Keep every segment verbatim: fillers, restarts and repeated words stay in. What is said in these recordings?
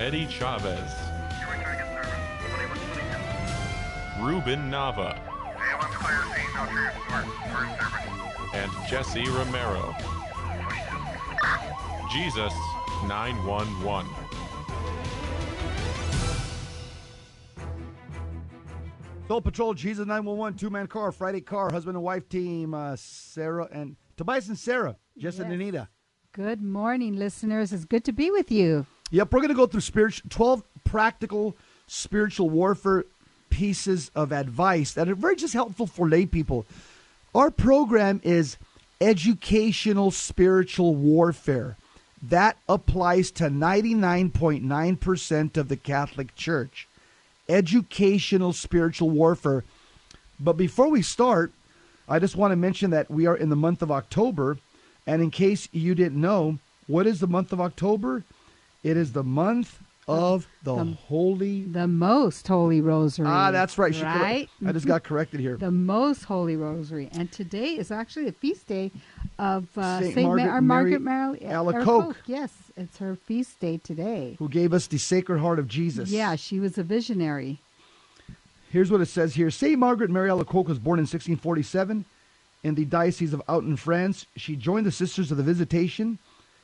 Eddie Chavez, Ruben Nava, and Jesse Romero. Jesus nine one one. Soul Patrol, Jesus nine one one, two-man car, Friday car, husband and wife team, uh, Sarah and Tobias and Sarah, Jess yes. and Anita. Good morning, listeners. It's good to be with you. Yep, we're going to go through spiritual, twelve practical spiritual warfare pieces of advice that are very just helpful for lay people. Our program is educational spiritual warfare. That applies to ninety-nine point nine percent of the Catholic Church. Educational spiritual warfare. But before we start, I just want to mention that we are in the month of October. And in case you didn't know, what is the month of October? It is the month of the, the Holy... The Most Holy Rosary. Ah, that's right. She right? Correct. I just got corrected here. The Most Holy Rosary. And today is actually a feast day of uh, Saint Saint Margaret, Ma- Mary Margaret Mary Alacoque. Yes, it's her feast day today. Who gave us the Sacred Heart of Jesus. Yeah, she was a visionary. Here's what it says here. Saint Margaret Mary Alacoque was born in sixteen forty-seven in the Diocese of Autun, France. She joined the Sisters of the Visitation,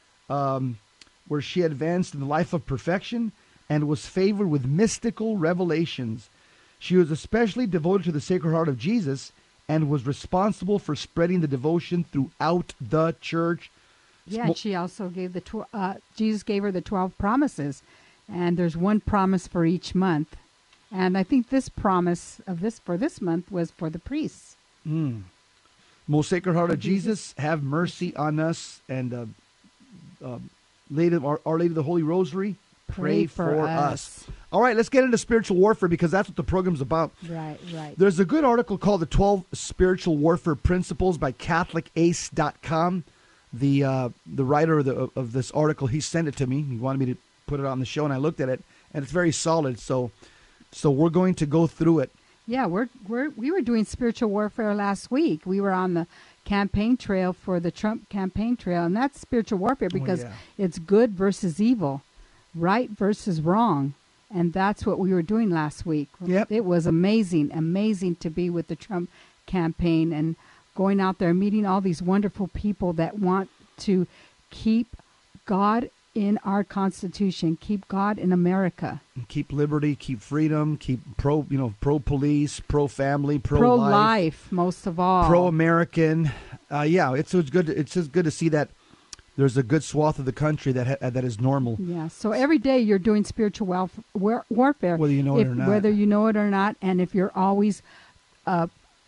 um, where she advanced in the life of perfection and was favored with mystical revelations. She was especially devoted to the Sacred Heart of Jesus and was responsible for spreading the devotion throughout the church. Yeah, and she also gave the tw- uh, Jesus gave her the twelve promises, and there's one promise for each month. And I think this promise of this for this month was for the priests. Mm. Most Sacred Heart of Jesus, have mercy on us, and uh, uh, Lady, Our, Our Lady of the Holy Rosary, pray, pray for, for us. us. All right, let's get into spiritual warfare because that's what the program's about. Right, right. There's a good article called The twelve Spiritual Warfare Principles by Catholic Ace dot com. The uh, the writer of, the, of this article, he sent it to me. He wanted me to put it on the show, and I looked at it, and it's very solid. So, so we're going to go through it. Yeah, we're we're we were doing spiritual warfare last week. We were on the campaign trail for the Trump campaign trail, and that's spiritual warfare because oh, yeah. it's good versus evil, right versus wrong, and that's what we were doing last week. Yep. It was amazing, amazing to be with the Trump campaign and going out there meeting all these wonderful people that want to keep God in our Constitution, keep God in America. Keep liberty, keep freedom, keep pro, you know, pro-police, pro-family, pro-life. Pro-life, most of all. Pro-American. Uh, yeah, it's, it's good. It's just good to see that there's a good swath of the country that ha- that is normal. Yeah, so every day you're doing spiritual welf- war- warfare. Whether you know if, it or not. Whether you know it or not, and if you're always uh,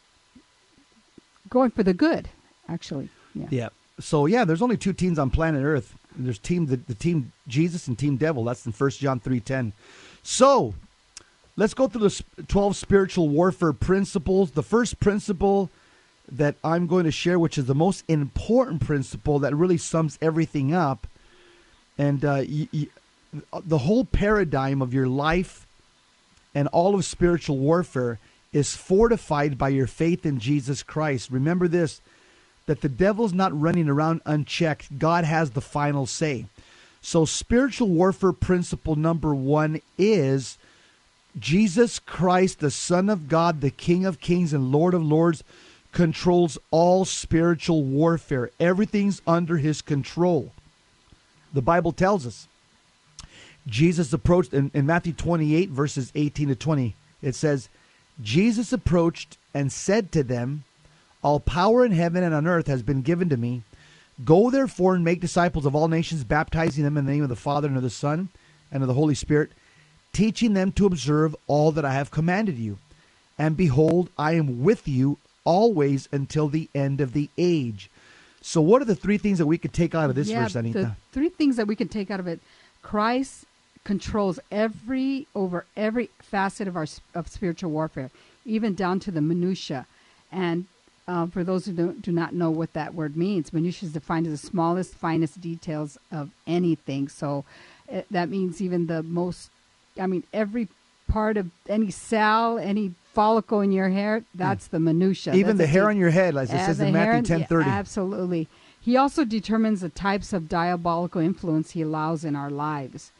going for the good, actually. Yeah. Yeah. So, yeah, there's only two teams on planet Earth. There's team the, the team Jesus and team devil. That's in First John three ten. So let's go through the twelve spiritual warfare principles. The first principle that I'm going to share, which is the most important principle that really sums everything up, and uh, y- y- the whole paradigm of your life and all of spiritual warfare is fortified by your faith in Jesus Christ. Remember this, that the devil's not running around unchecked. God has the final say. So spiritual warfare principle number one is Jesus Christ, the Son of God, the King of Kings and Lord of Lords, controls all spiritual warfare. Everything's under his control. The Bible tells us. Jesus approached, in, in Matthew twenty-eight, verses eighteen to twenty, it says, Jesus approached and said to them, all power in heaven and on earth has been given to me. Go therefore and make disciples of all nations, baptizing them in the name of the Father and of the Son and of the Holy Spirit, teaching them to observe all that I have commanded you. And behold, I am with you always until the end of the age. So what are the three things that we could take out of this yeah, verse, Anita? The three things that we can take out of it. Christ controls every over every facet of our of spiritual warfare, even down to the minutia. And Uh, for those who don't, do not know what that word means, minutia is defined as the smallest, finest details of anything. So uh, that means even the most, I mean, every part of any cell, any follicle in your hair, that's mm. the minutia. Even that's the hair on your head, as it says in Matthew ten thirty. Yeah, absolutely. He also determines the types of diabolical influence he allows in our lives.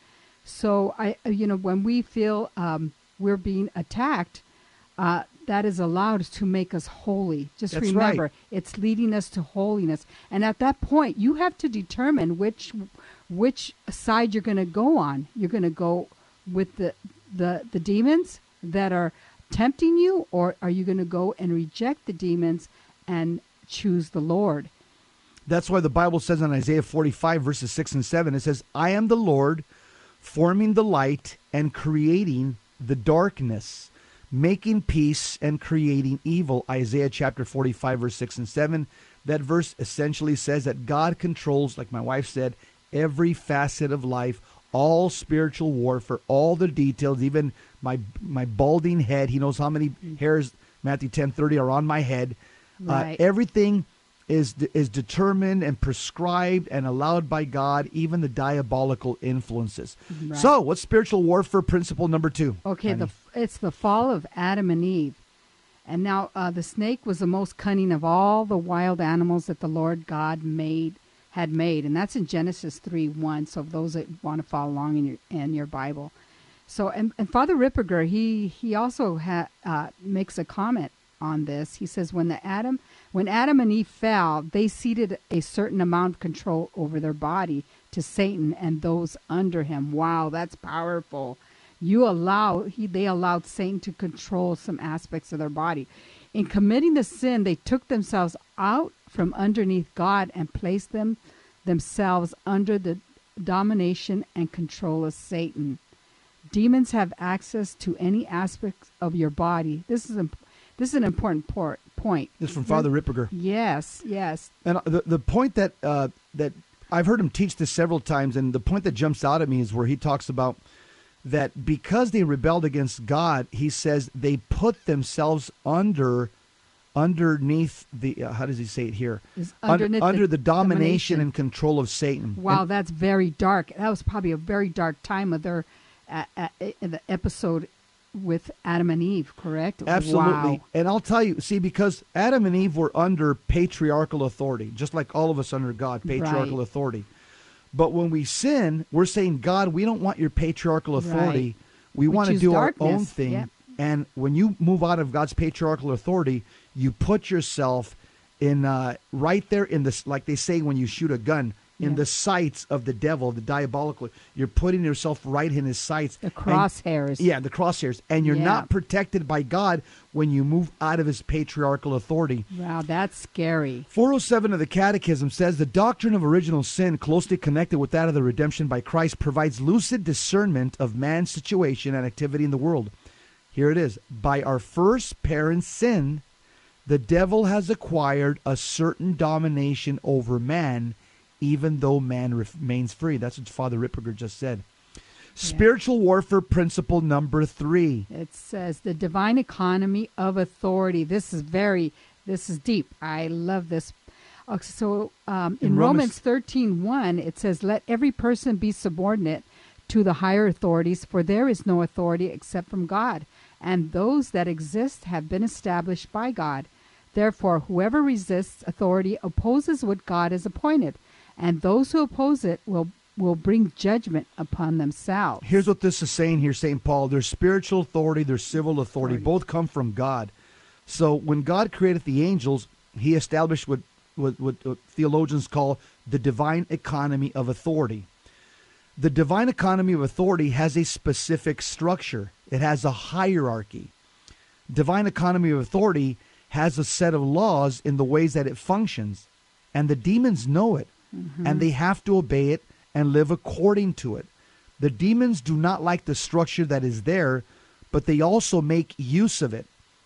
So I, uh, you know, when we feel um, we're being attacked, uh, that is allowed to make us holy. Just That's remember, right. it's leading us to holiness. And at that point, you have to determine which which side you're going to go on. You're going to go with the the the demons that are tempting you, or are you going to go and reject the demons and choose the Lord? That's why the Bible says in Isaiah forty-five, verses six and seven, it says, I am the Lord, forming the light and creating the darkness, making peace and creating evil. Isaiah chapter forty-five, verse six and seven. That verse essentially says that God controls, like my wife said, every facet of life, all spiritual warfare, all the details, even my my balding head. He knows how many hairs, Matthew ten thirty, are on my head. Right. Uh, everything is is determined and prescribed and allowed by God, even the diabolical influences. Right. So, what's spiritual warfare principle number two? Okay, the, Honey? it's the fall of Adam and Eve. And now uh, the snake was the most cunning of all the wild animals that the Lord God made had made. And that's in Genesis three one. So those that want to follow along in your in your Bible. So, and, and Father Ripperger, he, he also ha, uh, makes a comment on this. He says, when the Adam when Adam and Eve fell, they ceded a certain amount of control over their body to Satan and those under him. Wow, that's powerful. You allow he they allowed Satan to control some aspects of their body. In committing the sin, they took themselves out from underneath God and placed them themselves under the domination and control of Satan. Demons have access to any aspects of your body. This is imp- this is an important por- point. This is from Father Ripperger. Yes, yes. And the the point that uh, that I've heard him teach this several times, and the point that jumps out at me is where he talks about that because they rebelled against God, he says they put themselves under, underneath the, uh, how does he say it here? Is Under, underneath under the, the domination, domination. and control of Satan. Wow, And- that's very dark. That was probably a very dark time of their uh, uh, in the episode with Adam and Eve, correct? Absolutely. Wow. And I'll tell you, see, because Adam and Eve were under patriarchal authority, just like all of us under God, patriarchal Right. authority. But when we sin, we're saying, God, we don't want your patriarchal authority. Right. We, We want to choose do our darkness. own thing. Yep. And when you move out of God's patriarchal authority, you put yourself in uh, right there in this, like they say when you shoot a gun, in Yeah. the sights of the devil, the diabolical. You're putting yourself right in his sights. The And- crosshairs. yeah, the crosshairs. And you're Yeah. not protected by God when you move out of his patriarchal authority. Wow, that's scary. four oh seven of the Catechism says the doctrine of original sin, closely connected with that of the redemption by Christ, provides lucid discernment of man's situation and activity in the world. Here it is. By our first parent's sin, the devil has acquired a certain domination over man, even though man remains free. That's what Father Ripperger just said. Spiritual warfare principle number three. It says the divine economy of authority. This is very, this is deep. I love this. Okay, so um, in, In Romans- Romans thirteen one, it says, let every person be subordinate to the higher authorities, for there is no authority except from God, and those that exist have been established by God. Therefore, whoever resists authority opposes what God has appointed, and those who oppose it will will bring judgment upon themselves. Here's what this is saying here, Saint Paul. There's spiritual authority, there's civil authority. Authority. Both come from God. So when God created the angels, he established what, what, what, what theologians call the divine economy of authority. The divine economy of authority has a specific structure. It has a hierarchy. Divine economy of authority has a set of laws in the ways that it functions. And the demons know it. Mm-hmm. And they have to obey it and live according to it. The demons do not like the structure that is there, but they also make use of it.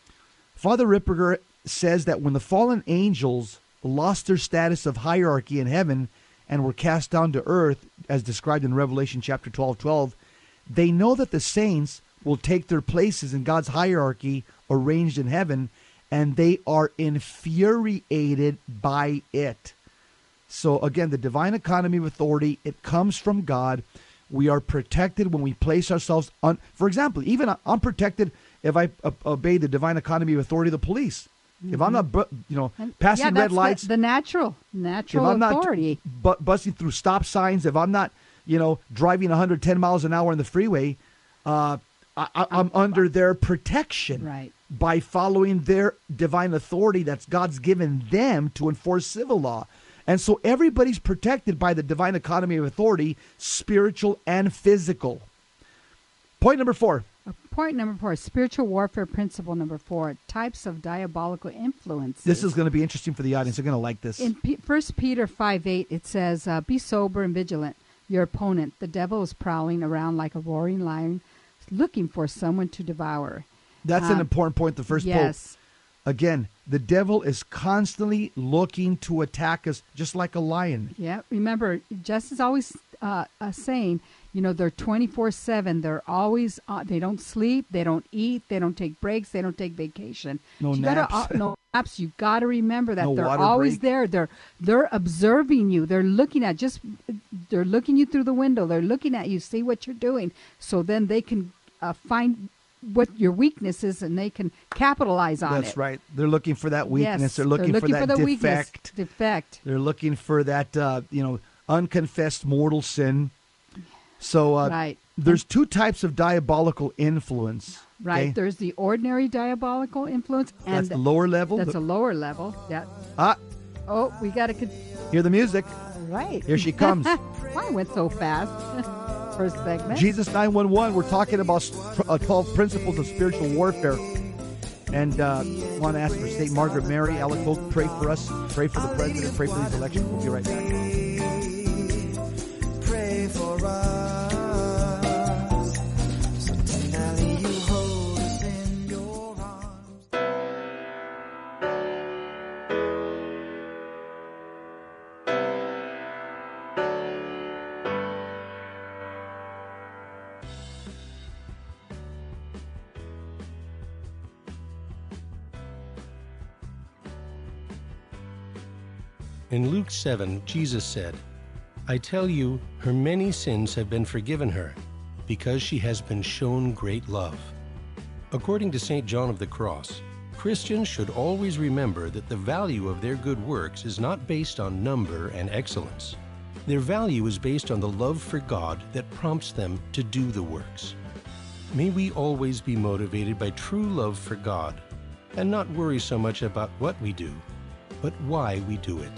Father Ripperger says that when the fallen angels lost their status of hierarchy in heaven and were cast down to earth, as described in Revelation chapter twelve twelve, they know that the saints will take their places in God's hierarchy arranged in heaven, and they are infuriated by it. So again, the divine economy of authority, it comes from God. We are protected when we place ourselves on, for example, even I'm protected if I uh, obey the divine economy of authority of the police. If I'm not, bu- you know, And- passing yeah, red that's the- lights, The, natural, if natural I'm not authority. bu- busting through stop signs, if I'm not you know, driving one hundred ten miles an hour on the freeway, uh, I, I, I'm under their protection. Right. By following their divine authority that's God's given them to enforce civil law. And so everybody's protected by the divine economy of authority, spiritual and physical. Point number four. Point number four, spiritual warfare principle number four, types of diabolical influence. This is going to be interesting for the audience. They're going to like this. In P- First Peter five eight, it says, uh, be sober and vigilant. Your opponent, the devil, is prowling around like a roaring lion, looking for someone to devour. That's uh, an important point, the first yes. point. Again, the devil is constantly looking to attack us just like a lion. Yeah, remember, Jess is always uh, uh, saying, you know, they're twenty-four seven. They're always, uh, they don't sleep, they don't eat, they don't take breaks, they don't take vacation. No you naps. Gotta, uh, no naps. You got to remember that No they're water always break. there. They're they're observing you. They're looking at just, they're looking you through the window. They're looking at you, see what you're doing. So then they can uh, find what your weakness is, and they can capitalize on That's it. right. They're looking for that weakness. Yes, they're, looking they're for looking that for the defect. weakness. Defect. They're looking for that, uh, you know, unconfessed mortal sin. So uh, Right. there's two types of diabolical influence. Right. okay? There's the ordinary diabolical influence, and That's the lower level. that's The- a lower level. Yeah. ah, Oh, we got to. Con- hear the music. right. Here she comes. Why went so fast? First segment. Jesus nine one one, we're talking about uh, twelve principles of spiritual warfare. And uh, want to ask for Saint Margaret Mary, Alec Hope, pray for us, pray for the president, pray for these elections. We'll be right back. Pray for us. So tenderly you hold us in your arms. In Luke seven, Jesus said, I tell you, her many sins have been forgiven her, because she has been shown great love. According to Saint John of the Cross, Christians should always remember that the value of their good works is not based on number and excellence. Their value is based on the love for God that prompts them to do the works. May we always be motivated by true love for God, and not worry so much about what we do, but why we do it.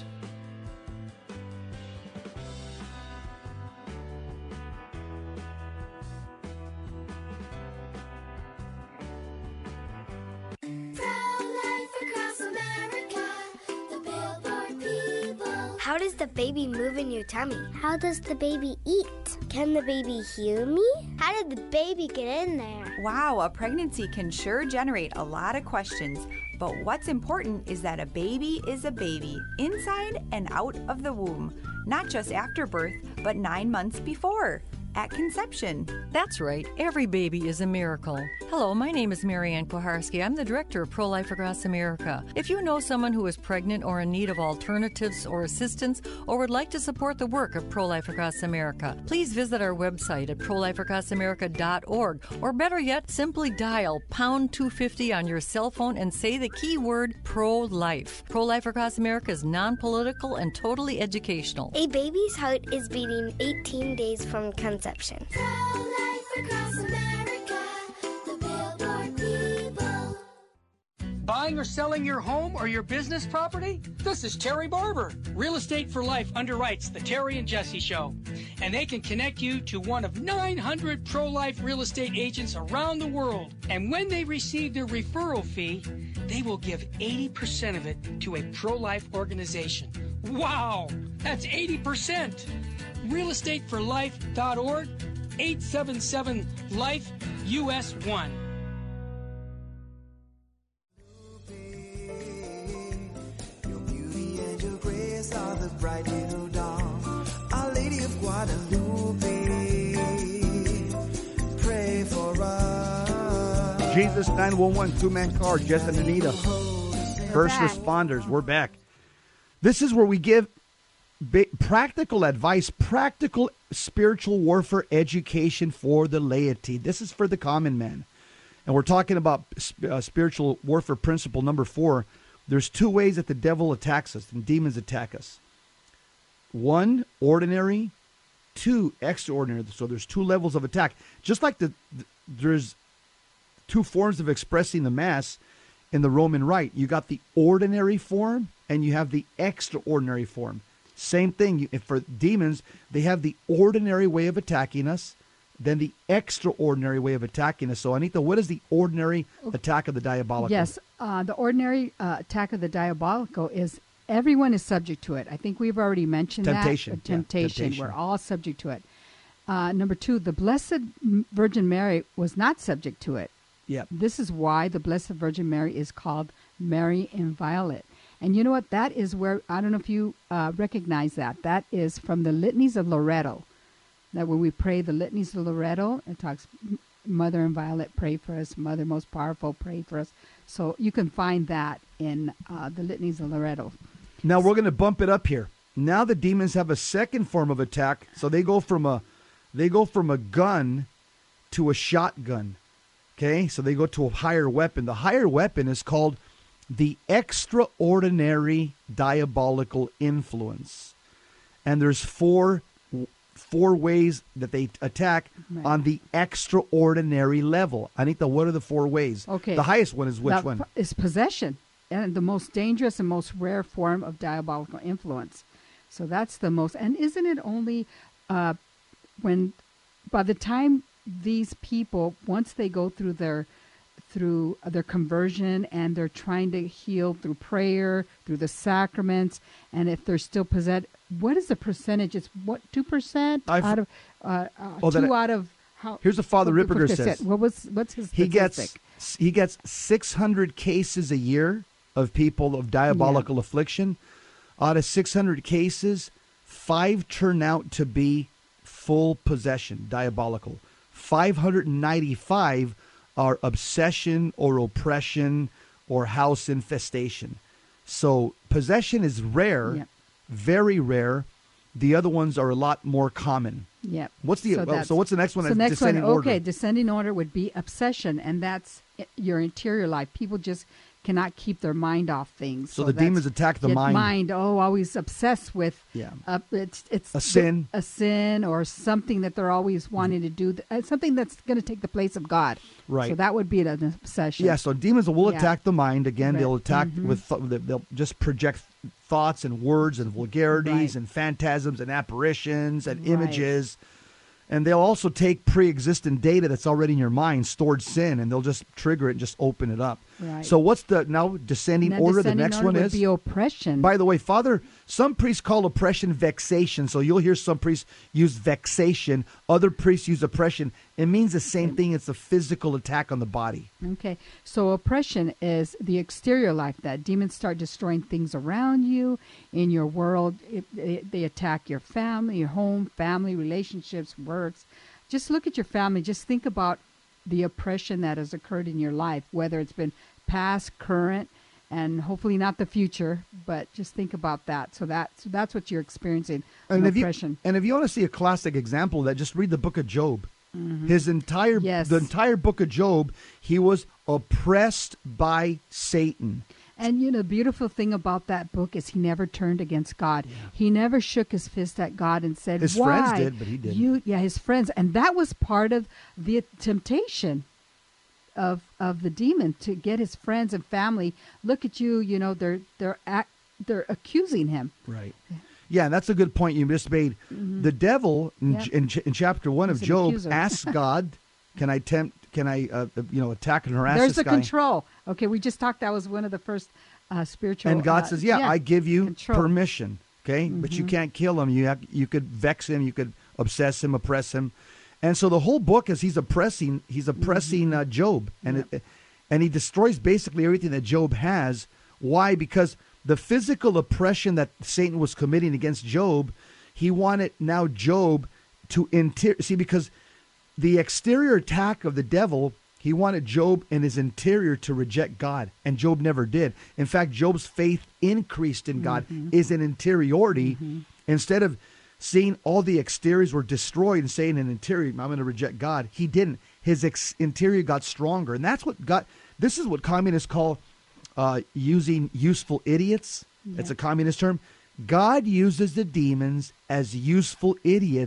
How does the baby move in your tummy? How does the baby eat? Can the baby hear me? How did the baby get in there? Wow, a pregnancy can sure generate a lot of questions. But what's important is that a baby is a baby, inside and out of the womb. Not just after birth, but nine months before, at conception. That's right. Every baby is a miracle. Hello, my name is Marianne Koharski. I'm the director of Pro-Life Across America. If you know someone who is pregnant or in need of alternatives or assistance, or would like to support the work of Pro-Life Across America, please visit our website at pro life across america dot org, or better yet, simply dial pound two fifty on your cell phone and say the keyword pro-life. Pro-Life Across America is non-political and totally educational. A baby's heart is beating eighteen days from conception. Pro-life across America, the Billboard people. Buying or selling your home or your business property? This is Terry Barber. Real Estate for Life underwrites the Terry and Jesse Show, and they can connect you to one of nine hundred pro-life real estate agents around the world. And when they receive their referral fee, they will give eighty percent of it to a pro-life organization. Wow, that's eighty percent. real estate for life dot org, eight seven seven life U S one. Your beauty and your grace are the bright little dawn. Our Lady of Guadalupe, pray for us. Jesus nine one one, two-man car, Jess and Anita. First back. responders, we're back. This is where we give ba- practical advice, practical spiritual warfare education for the laity. This is for the common man. And we're talking about uh, spiritual warfare principle number four. There's two ways that the devil attacks us and demons attack us. One, ordinary, two extraordinary. So there's two levels of attack. Just like the, the there's two forms of expressing the Mass in the Roman Rite. You got the ordinary form and you have the extraordinary form. Same thing. You, if for demons, they have the ordinary way of attacking us, then the extraordinary way of attacking us. So, Anita, what is the ordinary attack of the diabolical? Yes, uh, the ordinary uh, attack of the diabolical is everyone is subject to it. I think we've already mentioned temptation. that. Uh, temptation. Yeah, temptation. We're all subject to it. Uh, number two, the Blessed Virgin Mary was not subject to it. Yeah. This is why the Blessed Virgin Mary is called Mary Inviolate. And you know what? That is where, I don't know if you uh, recognize that. That is from the Litanies of Loretto. That when we pray the Litanies of Loretto, it talks, Mother Inviolate, pray for us. Mother Most Powerful, pray for us. So you can find that in uh, the Litanies of Loretto. Now we're going to bump it up here. Now the demons have a second form of attack. So they go from a, they go from a gun to a shotgun. Okay, so they go to a higher weapon. The higher weapon is called the extraordinary diabolical influence. And there's four four ways that they attack Right. on the extraordinary level. Anita, what are the four ways? Okay. The highest one is which That one? is possession, and the most dangerous and most rare form of diabolical influence. So that's the most. And isn't it only uh, when, by the time these people, once they go through their through their conversion and they're trying to heal through prayer, through the sacraments, and if they're still possessed, what is the percentage? It's what, two percent I've- out of uh, uh, Oh, that two I- out of how? Here's what Father what- Ripperger what- says. What was what's his He statistic? gets he gets six hundred cases a year of people of diabolical affliction. Out of six hundred cases, five turn out to be full possession, diabolical. five hundred ninety-five are obsession or oppression or house infestation. So possession is rare, Yep. very rare. The other ones are a lot more common. Yep. What's the So well, that's- so what's the next one? So That's next one, descending order. okay, descending order would be obsession, and that's i- your interior life. People just cannot keep their mind off things. So the that's- demons attack the get mind. Mind, oh, always obsessed with Yeah. uh, it's it's A sin. a sin, or something that they're always wanting to do, uh, something that's going to take the place of God. Right. So that would be an obsession. Yeah, so demons will Yeah. attack the mind. Again, Right. they'll attack Mhm. with th- they'll just project thoughts and words and vulgarities Right. and phantasms and apparitions and Right. images. And they'll also take pre-existing data that's already in your mind, stored sin, and they'll just trigger it and just open it up. Right. So what's the now descending And then order? descending the next order one would is be oppression. By the way, Father, some priests call oppression vexation. So you'll hear some priests use vexation. Other priests use oppression. It means the same thing. It's a physical attack on the body. Okay, so oppression is the exterior life, that demons start destroying things around you, in your world. It, it, they attack your family, your home, family, relationships, works. Just look at your family. Just think about the oppression that has occurred in your life, whether it's been past, current, and hopefully not the future, but just think about that. So, that, so that's what you're experiencing, And an if, you, oppression. and if you want to see a classic example of that, just read the book of Job. His entire Yes. the entire book of Job, he was oppressed by Satan. And, you know, the beautiful thing about that book is he never turned against God. He never shook his fist at God and said, His why? friends did, but he didn't. You, yeah, his friends. And that was part of the temptation of of the demon, to get his friends and family. Look at you, you know, they're they're act, they're accusing him. Right. Yeah, that's a good point you just made. The devil in, Yeah. in, in chapter one of He's an Job accuser. asks God, "Can I tempt? Can I, uh, you know, attack and harass There's this the guy?" control. Okay, we just talked, that was one of the first uh, spiritual. And God uh, says, yeah, I give you control. permission, okay? But you Mhm. can't kill him. You have, you could vex him. You could obsess him, oppress him. And so the whole book is he's oppressing, he's oppressing uh, Job. And Yep. it, and he destroys basically everything that Job has. Why? Because the physical oppression that Satan was committing against Job, he wanted now Job to inter- see, because the exterior attack of the devil, he wanted Job in his interior to reject God, and Job never did. In fact, Job's faith increased in God, is an interiority. Instead of seeing all the exteriors were destroyed and saying in interior, I'm going to reject God, he didn't. His ex- interior got stronger, and that's what got. This is what communists call uh, using useful idiots. It's Yeah. a communist term. God uses the demons as useful idiots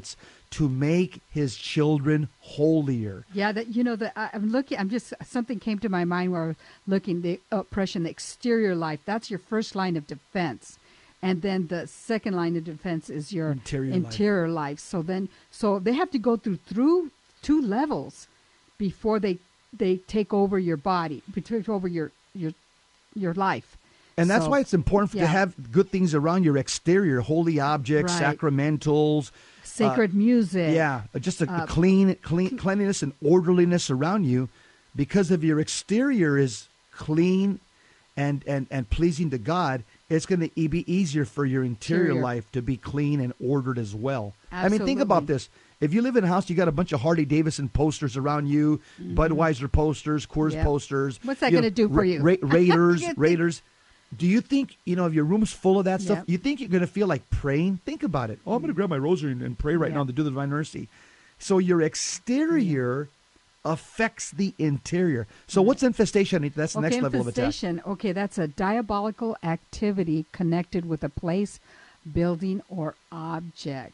to make his children holier. Yeah, that you know that I'm looking. I'm just something came to my mind where I was looking the oppression, the exterior life. That's your first line of defense, and then the second line of defense is your Interior interior life. life. So then, so they have to go through through two levels before they they take over your body, take over your your your life. And that's So, why it's important yeah. to have good things around your exterior, holy objects, Right. sacramentals, Sacred uh, music. Yeah, just a, Uh, a clean, clean, cleanliness and orderliness around you, because if your exterior is clean and and and pleasing to God, it's going to be easier for your interior Interior. life to be clean and ordered as well. I mean, think Absolutely. about this. If you live in a house, you got a bunch of Harley Davidson posters around you, Budweiser posters, Coors Yep. posters. What's that you know, gonna do for Ra- you? Ra- Raiders, You think- Raiders. Do you think, you know, if your room's full of that stuff, Yep. you think you're going to feel like praying? Think about it. Oh, I'm going to grab my rosary and, and pray right Yeah. now to do the divine mercy. So your exterior affects the interior. So what's infestation, Anita? That's the Okay, next level of attack. infestation. Okay, that's a diabolical activity connected with a place, building, or object.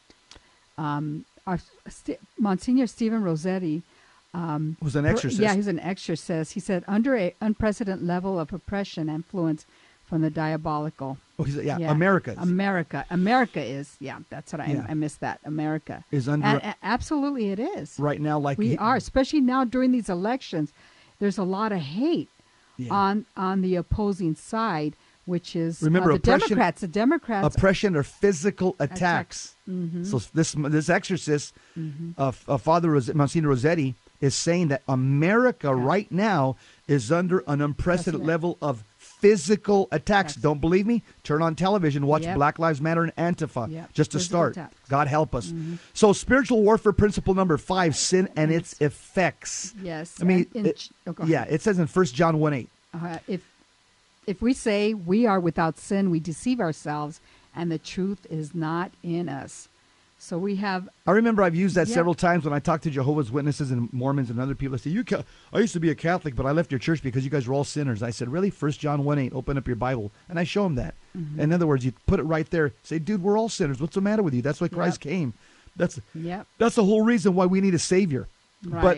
Um, our, St- Monsignor Stephen Rossetti um, Was an per- exorcist. Yeah, he's an exorcist. He said, under a unprecedented level of oppression and influence from the diabolical. Oh, he's, yeah, America's. America. America is, yeah, that's what I, Yeah. I missed that. America. Is under- And- and absolutely it is. right now, like We he- are, especially now during these elections. There's a lot of hate Yeah. on on the opposing side, which is Remember, uh, the oppression- Democrats. The Democrats. oppression or physical attacks. Mhm. So this this exorcist, Mhm. uh, uh, Father Ros- Monsignor Rossetti, is saying that America right now is under an unprecedented Precedent. level of physical attacks. Don't believe me? Turn on television, watch Yep. Black Lives Matter and Antifa, Yep. just to Physical start. attacks. God help us. Mhm. So spiritual warfare principle number five, sin and its effects. Yes. I mean, and in- it- oh, go ahead. yeah, it says in First John one eight. Uh, if if we say we are without sin, we deceive ourselves, and the truth is not in us. So we have. I remember I've used that Yeah. several times when I talk to Jehovah's Witnesses and Mormons and other people. I say, "You, ca- I used to be a Catholic, but I left your church because you guys were all sinners." I said, "Really?" First John one eight. Open up your Bible, and I show them that. Mhm. In other words, you put it right there. Say, "Dude, we're all sinners. What's the matter with you?" That's why Christ came. That's Yep. that's the whole reason why we need a Savior. Right. But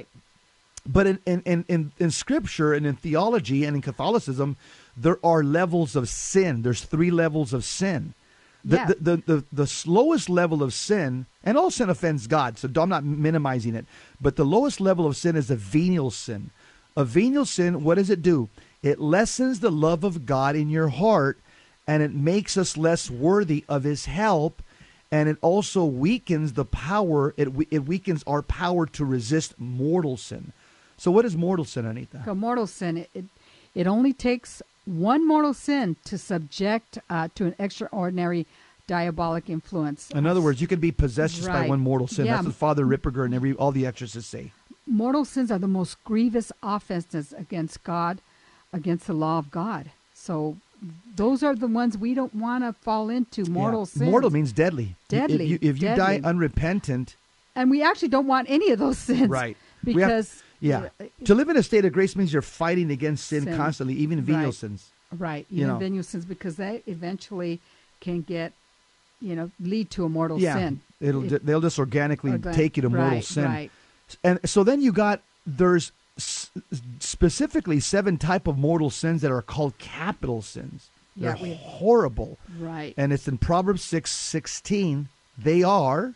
but in in, in, in in Scripture and in theology and in Catholicism, there are levels of sin. There's three levels of sin. The, Yeah. the, the, the, the slowest level of sin, and all sin offends God, so I'm not minimizing it, but the lowest level of sin is a venial sin. A venial sin, what does it do? It lessens the love of God in your heart, and it makes us less worthy of his help, and it also weakens the power, it, we- it weakens our power to resist mortal sin. So what is mortal sin, Anita? A mortal sin. It, it it only takes one mortal sin to subject uh, to an extraordinary diabolic influence. In other words, you can be possessed just by Right. one mortal sin. Yeah. That's what Father Ripperger and every all the exorcists say. Mortal sins are the most grievous offenses against God, against the law of God. So those are the ones we don't want to fall into. Mortal Yeah. sins. Mortal means deadly. Deadly, If you, if you die deadly. unrepentant, And we actually don't want any of those sins. right? We have- Because yeah, uh, to live in a state of grace means you're fighting against sin, Sin. constantly, even venial Right. sins. Right, You even know. venial sins, because they eventually can get, you know, lead to a mortal Yeah, sin. it'll It- ju- they'll just organically Organ- take you to mortal right, sin. right. And so then you got there's s- specifically seven type of mortal sins that are called capital sins. Yeah, They're we- horrible. Right. And it's in Proverbs six sixteen. They are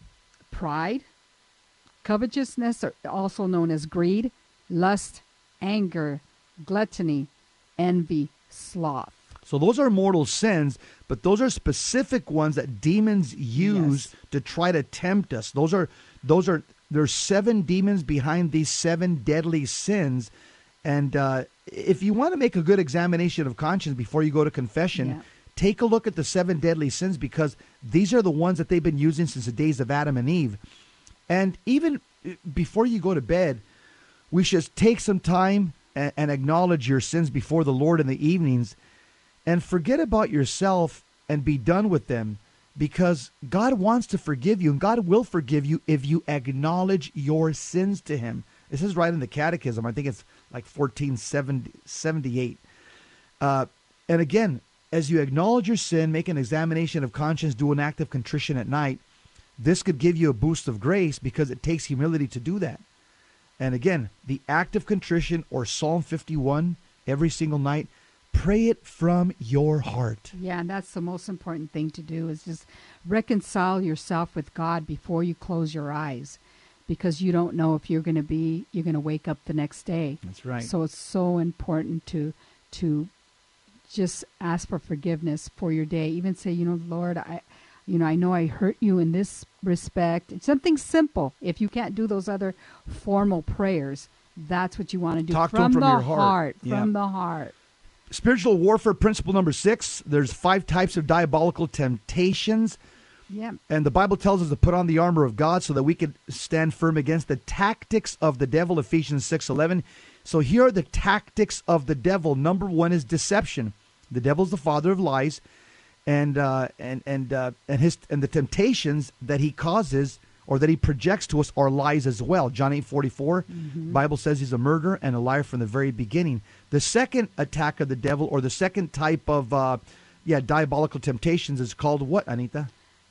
Pride, covetousness, or also known as greed, lust, anger, gluttony, envy, sloth. So those are mortal sins, but those are specific ones that demons use Yes. to try to tempt us. Those are those are there's seven demons behind these seven deadly sins, and uh, if you want to make a good examination of conscience before you go to confession, Yeah. take a look at the seven deadly sins, because these are the ones that they've been using since the days of Adam and Eve. And even uh, before you go to bed, we should take some time and, and acknowledge your sins before the Lord in the evenings, and forget about yourself and be done with them, because God wants to forgive you, and God will forgive you if you acknowledge your sins to him. This is right in the Catechism. I think it's like fourteen seventy-eight. Uh, and again, as you acknowledge your sin, make an examination of conscience, do an act of contrition at night, this could give you a boost of grace because it takes humility to do that. And again, the act of contrition or Psalm fifty-one every single night, pray it from your heart. Yeah, and that's the most important thing to do is just reconcile yourself with God before you close your eyes, because you don't know if you're going to be, you're going to wake up the next day. That's right. So it's so important to to just ask for forgiveness for your day. Even say, you know, Lord, I, you know, I know I hurt you in this respect. It's something simple. If you can't do those other formal prayers, that's what you want to do. Talk to from him from the your heart. From Yeah. the heart. Spiritual warfare principle number six, there's five types of diabolical temptations. Yeah. And the Bible tells us to put on the armor of God so that we could stand firm against the tactics of the devil, Ephesians six eleven. So here are the tactics of the devil. Number one is deception. The devil's the father of lies, and uh, and and uh, and his and the temptations that he causes or that he projects to us are lies as well. John eight forty-four, Mm-hmm. Bible says he's a murderer and a liar from the very beginning. The second attack of the devil, or the second type of uh, yeah diabolical temptations, is called what, Anita?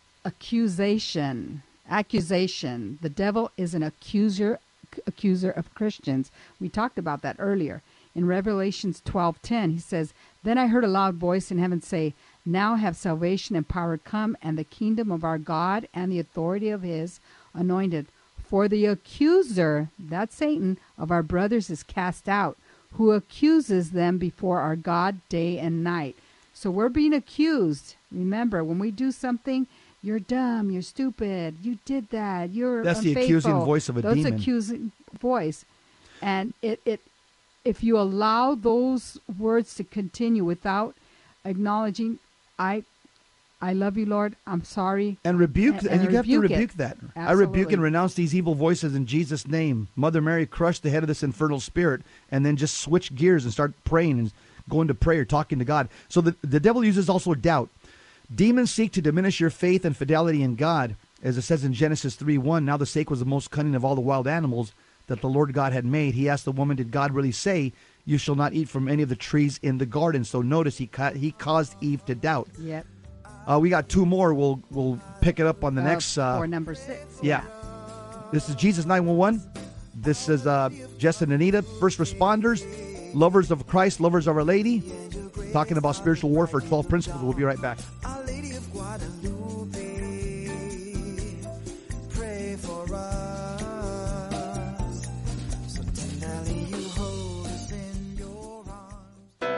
Accusation. Accusation. The devil is an accuser accuser of Christians. We talked about that earlier. In Revelations twelve ten, he says, "Then I heard a loud voice in heaven say, 'Now have salvation and power come, and the kingdom of our God and the authority of his anointed. For the accuser,'" that's Satan, "'of our brothers is cast out, who accuses them before our God day and night.'" So we're being accused. Remember, when we do something, you're dumb, you're stupid, you did that, you're That's the unfaithful. accusing voice of a That's demon. the accusing voice. And it, it, if you allow those words to continue without acknowledging, I I love you, Lord, I'm sorry. And rebuke, and, And- and you have to rebuke it. rebuke that. I rebuke Absolutely. and renounce these evil voices in Jesus' name. Mother Mary, crush the head of this infernal spirit, and then just switch gears and start praying and go into prayer, talking to God. So the, the devil uses also doubt. Demons seek to diminish your faith and fidelity in God. As it says in Genesis three one, now the snake was the most cunning of all the wild animals that the Lord God had made. He asked the woman, did God really say, you shall not eat from any of the trees in the garden? So notice he ca- he caused Eve to doubt. Yep. Uh, we got two more. We'll we'll pick it up on the Uh, next. Uh, for number six. yeah. This is Jesus nine one one. This is uh, Jess and Anita, first responders, lovers of Christ, lovers of Our Lady, talking about spiritual warfare, twelve principles. We'll be right back. Our Lady of Guadalupe, pray for us. So tenderly you hold us in your arms.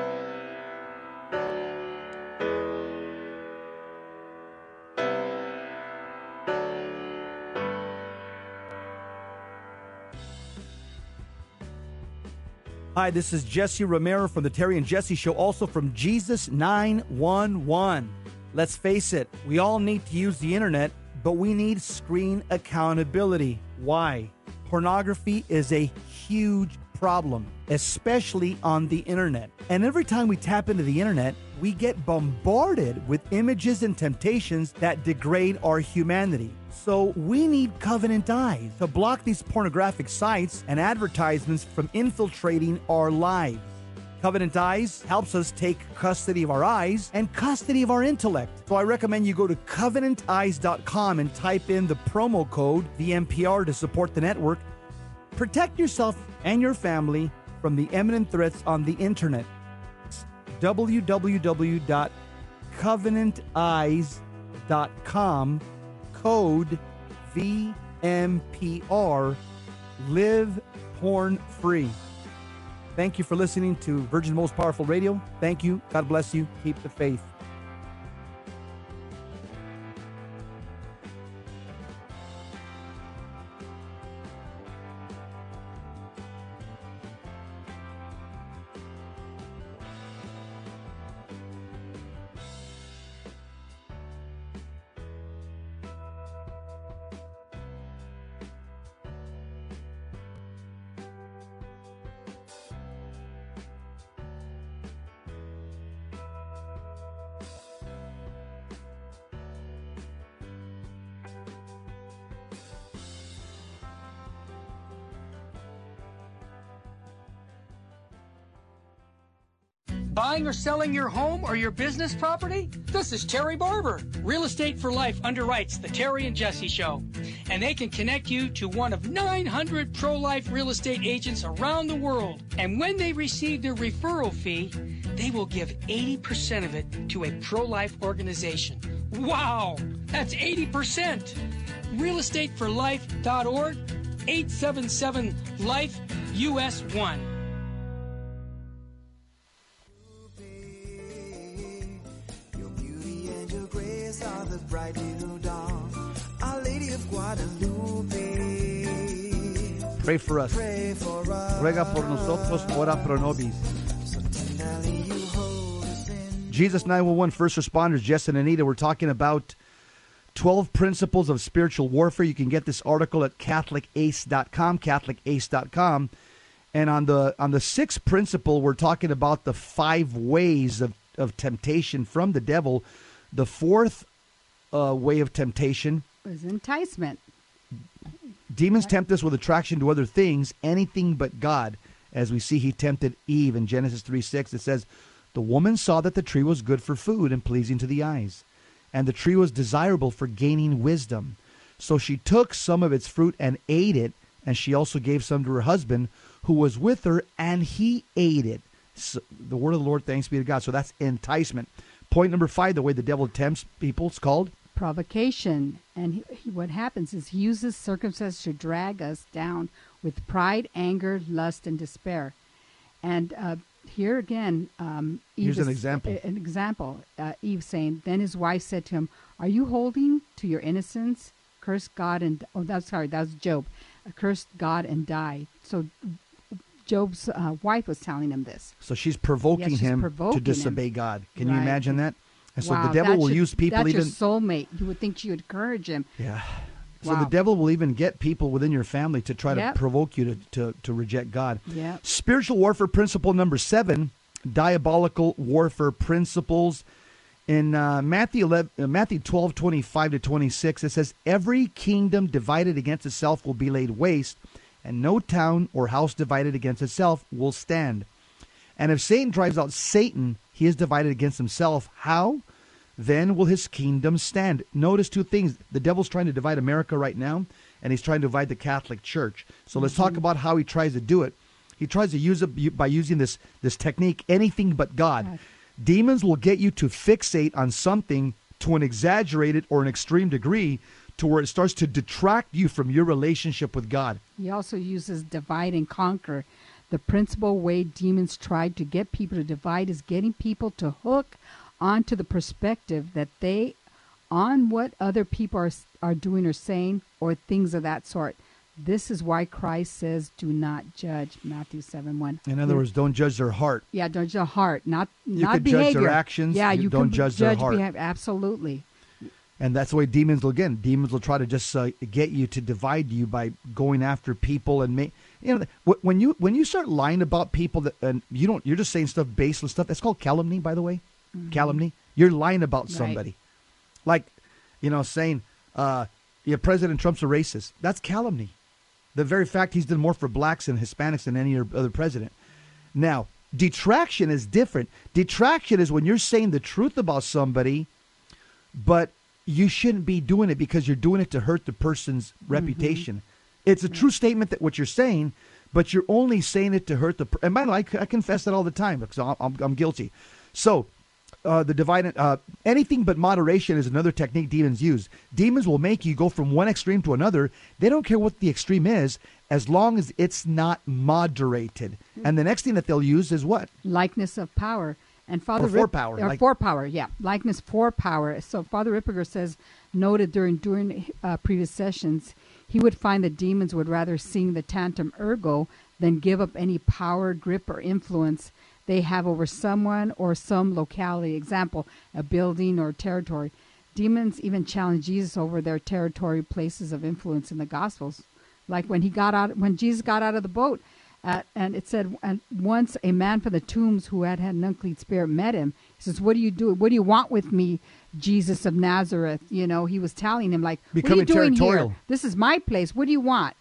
Hi, this is Jesse Romero from the Terry and Jesse Show, also from Jesus nine one one. Let's face it, we all need to use the internet, but we need screen accountability. Why? Pornography is a huge problem, especially on the internet. And every time we tap into the internet, we get bombarded with images and temptations that degrade our humanity. So we need Covenant Eyes to block these pornographic sites and advertisements from infiltrating our lives. Covenant Eyes helps us take custody of our eyes and custody of our intellect. So I recommend you go to covenant eyes dot com and type in the promo code V M P R to support the network. Protect yourself and your family from the imminent threats on the internet. w w w dot covenant eyes dot com, code V M P R, live porn free. Thank you for listening to Virgin Most Powerful Radio. Thank you. God bless you. Keep the faith. Buying or selling your home or your business property? This is Terry Barber. Real Estate for Life underwrites the Terry and Jesse Show. And they can connect you to one of nine hundred pro-life real estate agents around the world. And when they receive their referral fee, they will give eighty percent of it to a pro-life organization. Wow! That's eighty percent! real estate for life dot org, eight seven seven life U S one. Are the bright new dawn, Our Lady of Guadalupe. Pray for us. Pray for us. Ruega por nosotros, ora pro nobis. So tenderly you hold us in. Jesus nine one one First Responders, Jess and Anita. We're talking about twelve Principles of Spiritual Warfare. You can get this article at Catholic Ace dot com, Catholic Ace dot com. And on the on the sixth principle, we're talking about the five ways of, of temptation from the devil. The fourth uh, way of temptation is enticement. Demons tempt us with attraction to other things, anything but God. As we see, he tempted Eve in Genesis three six. It says, the woman saw that the tree was good for food and pleasing to the eyes, and the tree was desirable for gaining wisdom. So she took some of its fruit and ate it, and she also gave some to her husband who was with her, and he ate it. So, the word of the Lord, thanks be to God. So that's enticement. Point number five, the way the devil tempts people, it's called provocation. And he, he, what happens is he uses circumstances to drag us down with pride, anger, lust, and despair. And uh, here again, um, Eve here's is, an example. An example. Uh, Eve saying, then his wife said to him, "Are you holding to your innocence? Curse God and oh, that's sorry, that was Job. Uh, curse God and die." So Job's uh, wife was telling him this. So she's provoking yes, she's him provoking to disobey him. God. Can right. you imagine that? And so wow, the devil that will should, use people that's even. Your soulmate. You would think you would encourage him. Yeah. So wow. the devil will even get people within your family to try yep. to provoke you to, to, to reject God. Yep. Spiritual warfare principle number seven, diabolical warfare principles. In uh, Matthew eleven, uh, Matthew twelve twenty-five to twenty-six, it says, "Every kingdom divided against itself will be laid waste, and no town or house divided against itself will stand. And if Satan drives out Satan, he is divided against himself. How? Then will his kingdom stand." Notice two things. The devil's trying to divide America right now, and he's trying to divide the Catholic Church. So mm-hmm. let's talk about how he tries to do it. He tries to use it by using this, this technique, anything but God. Yes. Demons will get you to fixate on something to an exaggerated or an extreme degree to where it starts to detract you from your relationship with God. He also uses divide and conquer. The principal way demons try to get people to divide is getting people to hook onto the perspective that they, on what other people are, are doing or saying, or things of that sort. This is why Christ says, do not judge, Matthew seven one. In other words, don't judge their heart. Yeah, don't judge their heart, not, you not could behavior. judge their actions, yeah, you, you don't can judge, judge their heart. Behavior. Absolutely. And that's the way demons will, again, demons will try to just uh, get you to divide you by going after people and make, you know, when you when you start lying about people that and you don't, you're just saying stuff, baseless stuff. That's called calumny, by the way. Mm-hmm. Calumny. You're lying about right. somebody, like, you know, saying, uh, yeah, President Trump's a racist. That's calumny. The very fact he's done more for blacks and Hispanics than any other president. Now, detraction is different. Detraction is when you're saying the truth about somebody, but you shouldn't be doing it because you're doing it to hurt the person's mm-hmm. reputation. It's a true statement that what you're saying, but you're only saying it to hurt the. And by the way, I, I confess that all the time because I'm, I'm, I'm guilty. So, uh, the divine, uh, anything but moderation is another technique demons use. Demons will make you go from one extreme to another. They don't care what the extreme is, as long as it's not moderated. Mm-hmm. And the next thing that they'll use is what? Likeness of power. And Father or for Rip, power. Or like, for power, yeah. Likeness for power. So Father Ripperger says, noted during during uh, previous sessions, he would find that demons would rather sing the tantum ergo than give up any power, grip, or influence they have over someone or some locality. Example, a building or territory. Demons even challenge Jesus over their territory, places of influence in the Gospels. Like when he got out, when Jesus got out of the boat, uh, and it said, and once a man from the tombs who had had an unclean spirit met him. He says, "What do you do? What do you want with me, Jesus of Nazareth?" You know, he was telling him, like, Becoming "What are you doing territorial. here? This is my place. What do you want?" Yeah.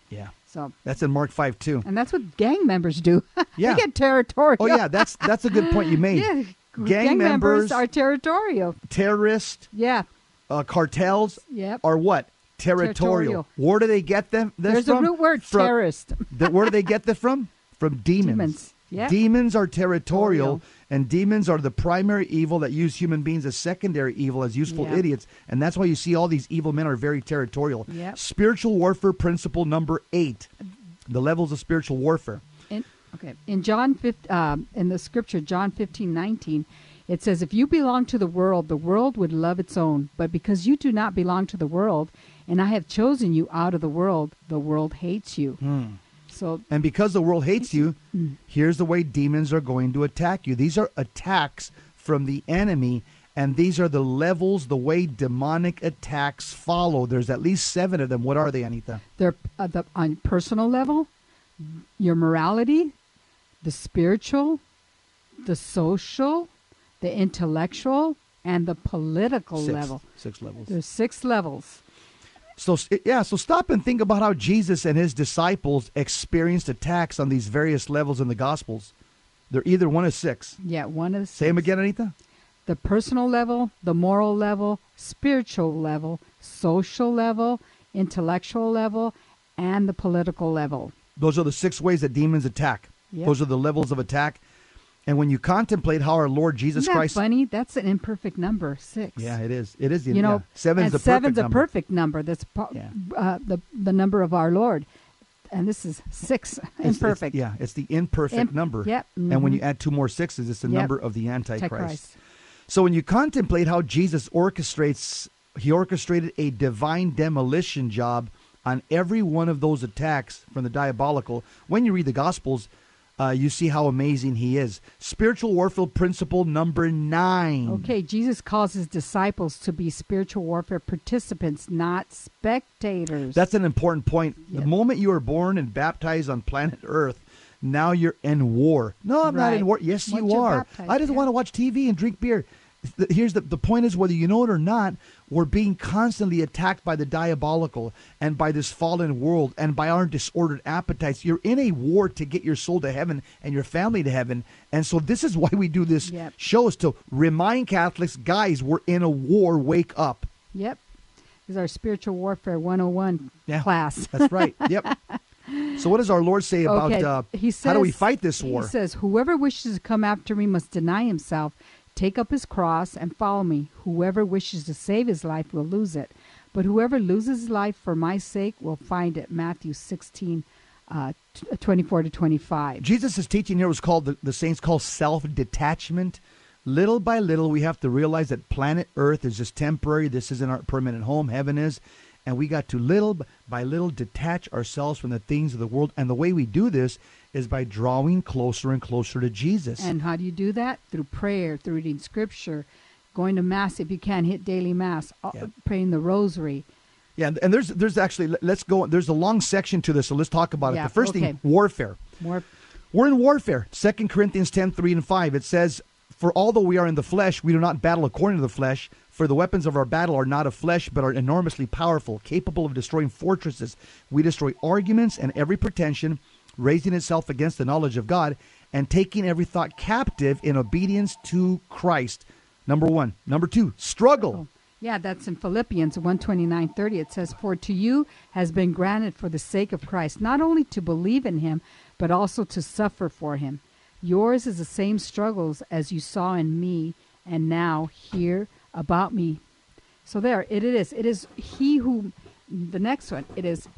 So That's in Mark five too. and that's what gang members do. Yeah. They get territorial. Oh yeah, that's that's a good point you made. Yeah, Gang members- are territorial. Terrorists, Yeah. uh, cartels Yep. are what? Territorial. Territorial. Where do they get them? This There's from? a root word, From- terrorist. the, where do they get that from? From demons. Demons. Yeah. Demons are territorial, Territorial. and demons are the primary evil that use human beings as secondary evil, as useful Yep. idiots. And that's why you see all these evil men are very territorial. Yep. Spiritual warfare principle number eight, the levels of spiritual warfare. In, okay. In John fifteen, um, in the scripture, John fifteen nineteen, it says, "If you belong to the world, the world would love its own. But because you do not belong to the world, and I have chosen you out of the world, the world hates you." Hmm. So And because the world hates you, Mm. here's the way demons are going to attack you. These are attacks from the enemy, and these are the levels, the way demonic attacks follow. There's at least seven of them. What are they, Anita? they're uh, the, on personal level, your morality, the spiritual, the social, the intellectual, and the political Six. level. Six levels. There's six levels. So yeah, so stop and think about how Jesus and his disciples experienced attacks on these various levels in the Gospels. They're either one of six. Yeah, one of the Say them six. again, Anita. The personal level, the moral level, spiritual level, social level, intellectual level, and the political level. Those are the six ways that demons attack. Yep. Those are the levels of attack. And when you contemplate how our Lord Jesus Isn't that Christ, funny? That's an imperfect number, six. yeah, it is. It is. The, You know, yeah. seven's and the seven's perfect a number. perfect number. That's po- Yeah. uh, the the number of our Lord, and this is six, It's- it's- imperfect. yeah, it's the imperfect Imp- number. yep, And when mhm. you add two more sixes, it's the Yep. number of the Antichrist. Antichrist. So when you contemplate how Jesus orchestrates, he orchestrated a divine demolition job on every one of those attacks from the diabolical. When you read the Gospels, uh, you see how amazing he is. Spiritual warfare principle number nine. Okay, Jesus calls his disciples to be spiritual warfare participants, not spectators. That's an important point. The Yep. moment you are born and baptized on planet Earth, now you're in war. No, I'm not Right. in war. Yes, Once you you're are. baptized, I just yeah. want to watch T V and drink beer. The- Here's the, the point is, whether you know it or not, we're being constantly attacked by the diabolical and by this fallen world and by our disordered appetites. You're in a war to get your soul to heaven and your family to heaven. And so this is why we do this Yep. show, is to remind Catholics, guys, we're in a war. Wake up. Yep. This is our spiritual warfare one oh one Yeah. class. That's right. Yep. So what does our Lord say about Okay, uh, he how do we says- fight this war? He says, "Whoever wishes to come after me must deny himself, take up his cross, and follow me. Whoever wishes to save his life will lose it, but whoever loses his life for my sake will find it." Matthew sixteen, uh, t- twenty-four to twenty-five. Jesus' teaching here was called, the, the saints call self-detachment. Little by little, we have to realize that planet Earth is just temporary. This isn't our permanent home. Heaven is. And we got to little by little detach ourselves from the things of the world. And the way we do this is by drawing closer and closer to Jesus. And how do you do that? Through prayer, through reading scripture, going to mass if you can, hit daily mass, uh, Yeah. praying the rosary. Yeah, and- and there's there's actually, let- let's go, there's a long section to this, so let's talk about Yeah, it. The first okay. thing, warfare. More We're in warfare. Second Corinthians ten, three and five. It says, "For although we are in the flesh, we do not battle according to the flesh. For the weapons of our battle are not of flesh, but are enormously powerful, capable of destroying fortresses. We destroy arguments and every pretension, raising itself against the knowledge of God, and taking every thought captive in obedience to Christ." Number one. Number two, struggle. Yeah, that's in Philippians one twenty-nine thirty. It says, "For to you has been granted for the sake of Christ, not only to believe in him, but also to suffer for him. Yours is the same struggles as you saw in me, and now hear about me." So there, it is. It is he who, the next one, it is,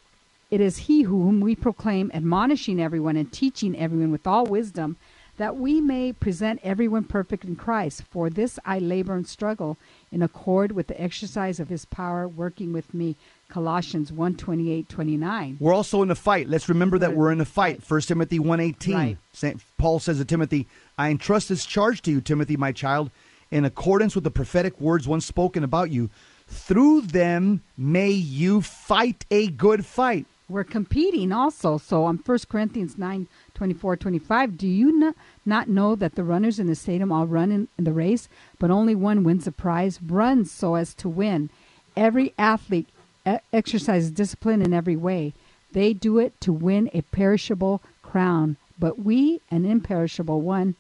it is he whom we proclaim, admonishing everyone and teaching everyone with all wisdom, that we may present everyone perfect in Christ. For this I labor and struggle in accord with the exercise of his power working with me. Colossians one twenty-eight twenty-nine. We're also in a fight. Let's remember that we're in a fight. First Timothy one eighteen. Right. Saint Paul says to Timothy, "I entrust this charge to you, Timothy, my child, in accordance with the prophetic words once spoken about you. Through them may you fight a good fight." We're competing also. So on First Corinthians nine twenty-four twenty-five, "Do you not, not know that the runners in the stadium all run in, in the race, but only one wins the prize? Run so as to win. Every athlete e- exercises discipline in every way. They do it to win a perishable crown, but we an imperishable one.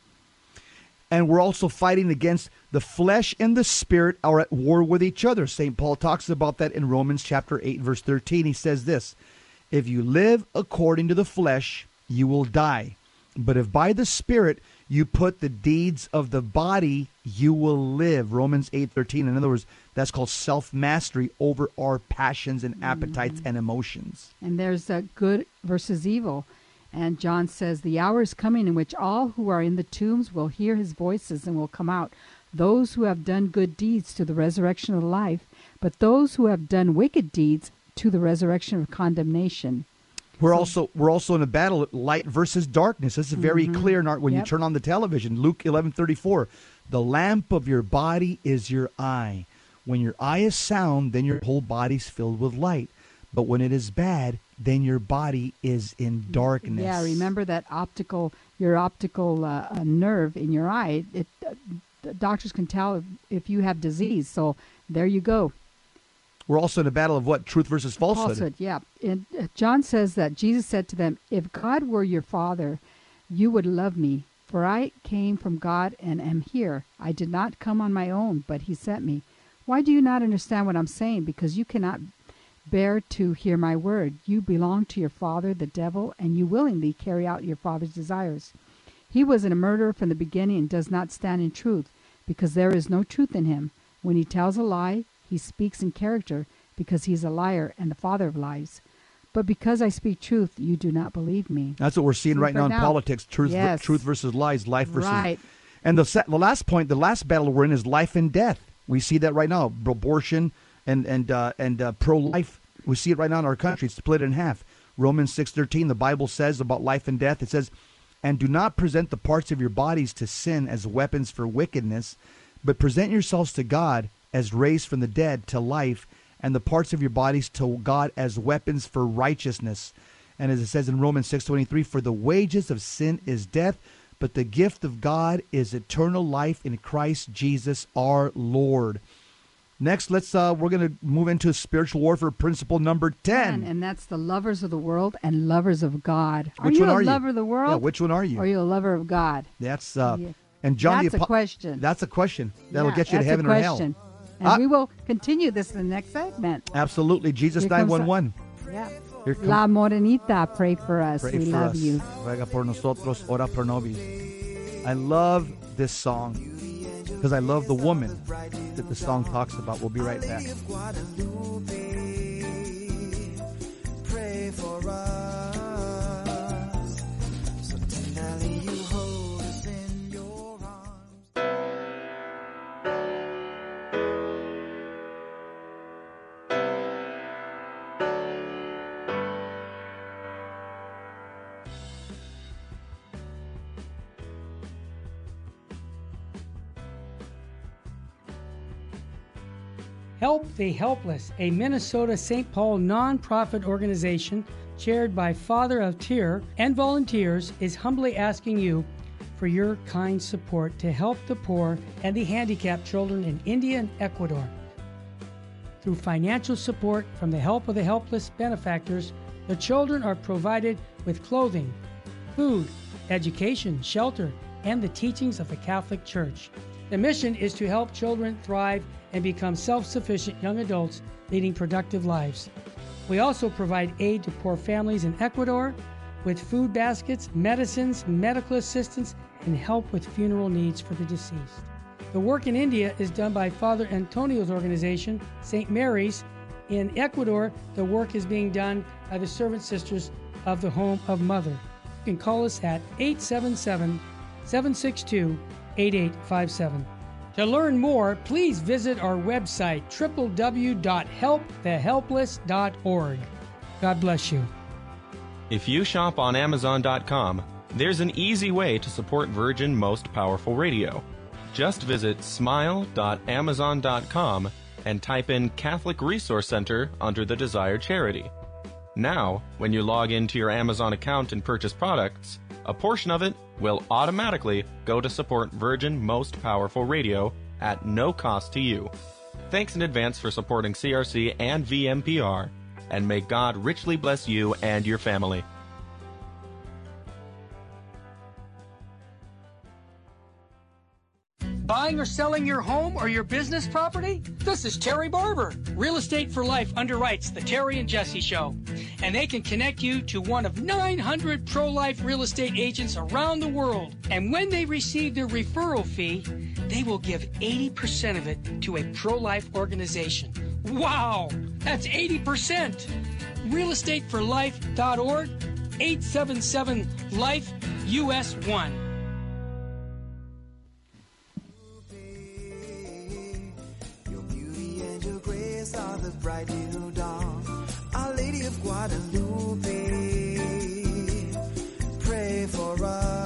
And we're also fighting against the flesh and the spirit are at war with each other. Saint Paul talks about that in Romans chapter eight, verse thirteen. He says this, if you live according to the flesh, you will die. But if by the Spirit you put the deeds of the body, you will live. Romans eight thirteen. In other words, that's called self-mastery over our passions and appetites mm-hmm. and emotions. And there's a good versus evil. And John says, the hour is coming in which all who are in the tombs will hear his voices and will come out. Those who have done good deeds to the resurrection of life, but those who have done wicked deeds to the resurrection of condemnation. We're So- also we're also in a battle, light versus darkness. This is very Mhm. clear in our, when Yep. you turn on the television. Luke eleven thirty-four. The lamp of your body is your eye. When your eye is sound, then your whole body's filled with light. But when it is bad, then your body is in darkness. Yeah, remember that optical, your optical uh, uh, nerve in your eye. It, uh, the doctors can tell if, if you have disease. So there you go. We're also in a battle of what? Truth versus falsehood. Falsehood, yeah. And uh, John says that Jesus said to them, if God were your father, you would love me. For I came from God and am here. I did not come on my own, but he sent me. Why do you not understand what I'm saying? Because you cannot bear to hear my word. You belong to your father, the devil, and you willingly carry out your father's desires. He was a murderer from the beginning and does not stand in truth, because there is no truth in him. When he tells a lie, he speaks in character, because he is a liar and the father of lies. But because I speak truth, you do not believe me. That's what we're seeing right Right now in now. politics. Truth, Yes. truth versus lies, life versus... Right. And the, se- the last point, the last battle we're in is life and death. We see that right now. Abortion and, and, uh, and uh, pro-life. We see it right now in our country. It's split in half. Romans six thirteen, the Bible says about life and death. It says, and do not present the parts of your bodies to sin as weapons for wickedness, but present yourselves to God as raised from the dead to life, and the parts of your bodies to God as weapons for righteousness. And as it says in Romans six twenty-three, for the wages of sin is death, but the gift of God is eternal life in Christ Jesus our Lord. Next, let's uh, we're going to move into spiritual warfare principle number ten. And, and that's the lovers of the world and lovers of God. Are Which you one a are you? lover of the world? Yeah, which one are you? Or are you a lover of God? That's uh, Yeah. and John. That's the a apo- question. That's a question that'll Yeah, get you to that's a heaven or hell. question. And Ah. we will continue this in the next segment. Absolutely, Jesus Here nine comes one one. Yeah. Here comes- La Morenita, pray for us. Pray we for love us. you. Ruega por nosotros, ora pro nobis. I love this song because I love the woman that the song talks about. We'll be right back. Pray for us. So tenderly you hold us in your arms. Help the Helpless, a Minnesota Saint Paul nonprofit organization chaired by Father of Tear and volunteers, is humbly asking you for your kind support to help the poor and the handicapped children in India and Ecuador. Through financial support from the Help of the Helpless benefactors, the children are provided with clothing, food, education, shelter, and the teachings of the Catholic Church. The mission is to help children thrive and become self-sufficient young adults leading productive lives. We also provide aid to poor families in Ecuador with food baskets, medicines, medical assistance, and help with funeral needs for the deceased. The work in India is done by Father Antonio's organization, Saint Mary's. In Ecuador, the work is being done by the Servant Sisters of the Home of Mother. You can call us at eight seven seven, seven six two, eight eight five seven. To learn more, please visit our website, w w w dot help the helpless dot org. God bless you. If you shop on Amazon dot com, there's an easy way to support Virgin Most Powerful Radio. Just visit smile dot amazon dot com and type in Catholic Resource Center under the desired charity. Now, when you log into your Amazon account and purchase products, a portion of it will automatically go to support Virgin Most Powerful Radio at no cost to you. Thanks in advance for supporting C R C and V M P R, And may God richly bless you and your family. Buying or selling your home or your business property? This is Terry Barber. Real Estate for Life underwrites the Terry and Jesse Show. And they can connect you to one of nine hundred pro-life real estate agents around the world. And when they receive their referral fee, they will give eighty percent of it to a pro-life organization. Wow! That's eighty percent! real estate for life dot org, eight seven seven life U S one. Are the bright little dawn, Our Lady of Guadalupe, pray for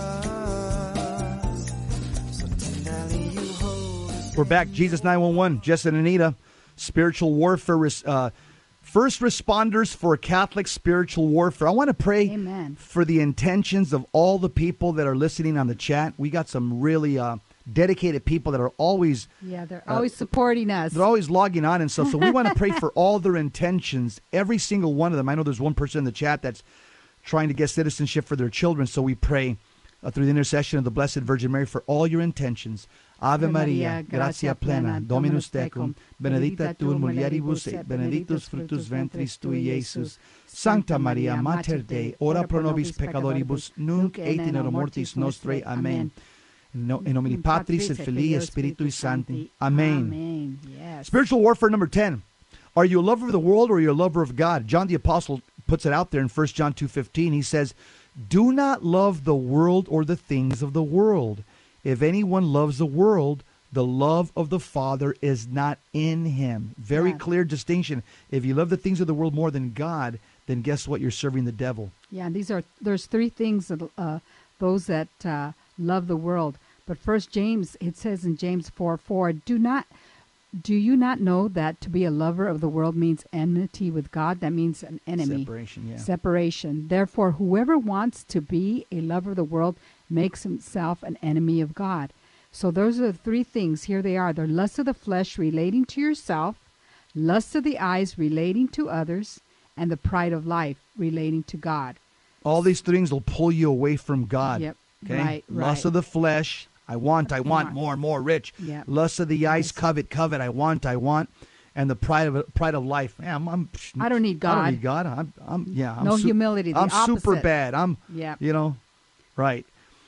us. So tenderly you hold us. We're back. Jesus nine one one, Jess and Anita, spiritual warfare, uh, first responders for Catholic spiritual warfare. I want to pray Amen. For the intentions of all the people that are listening on the chat. We got some really uh, dedicated people that are always Yeah, they're uh, always supporting us. They're always logging on and stuff. So we want to pray for all their intentions, every single one of them. I know there's one person in the chat that's trying to get citizenship for their children. So we pray uh, through the intercession of the Blessed Virgin Mary for all your intentions. Ave Maria, gratia plena, Dominus tecum, benedicta tu in mulieribus et benedictus fructus ventris tui, Iesus. Sancta Maria, Mater Dei, ora pro nobis peccatoribus, nunc et in hora mortis nostrae. Amen. No, in nomine Patris et Filii et Spiritui Sancti. Amen. Amen. Yes. Spiritual warfare number ten. Are you a lover of the world or are you a lover of God? John the Apostle puts it out there in First John two fifteen. He says, do not love the world or the things of the world. If anyone loves the world, the love of the Father is not in him. Very Yeah. clear distinction. If you love the things of the world more than God, then guess what? You're serving the devil. Yeah, and these are there's three things that uh, those that uh, love the world. But first, James, it says in James four four, do not do you not know that to be a lover of the world means enmity with God? That means an enemy. Separation, yeah. Separation. Therefore, whoever wants to be a lover of the world makes himself an enemy of God. So those are the three things. Here they are. They're lust of the flesh relating to yourself, lust of the eyes relating to others, and the pride of life relating to God. All these things will pull you away from God. Yep. Okay? Right, Lust right. of the flesh. I want, I want more, more rich. Yep. Lust of the eyes, Yes. covet, covet. I want, I want. And the pride of pride of life. Yeah, I'm, I'm, I don't need I God. don't need God. I'm, I'm yeah. I'm No humility, the I'm super opposite. bad. I'm, Yep. you know, right.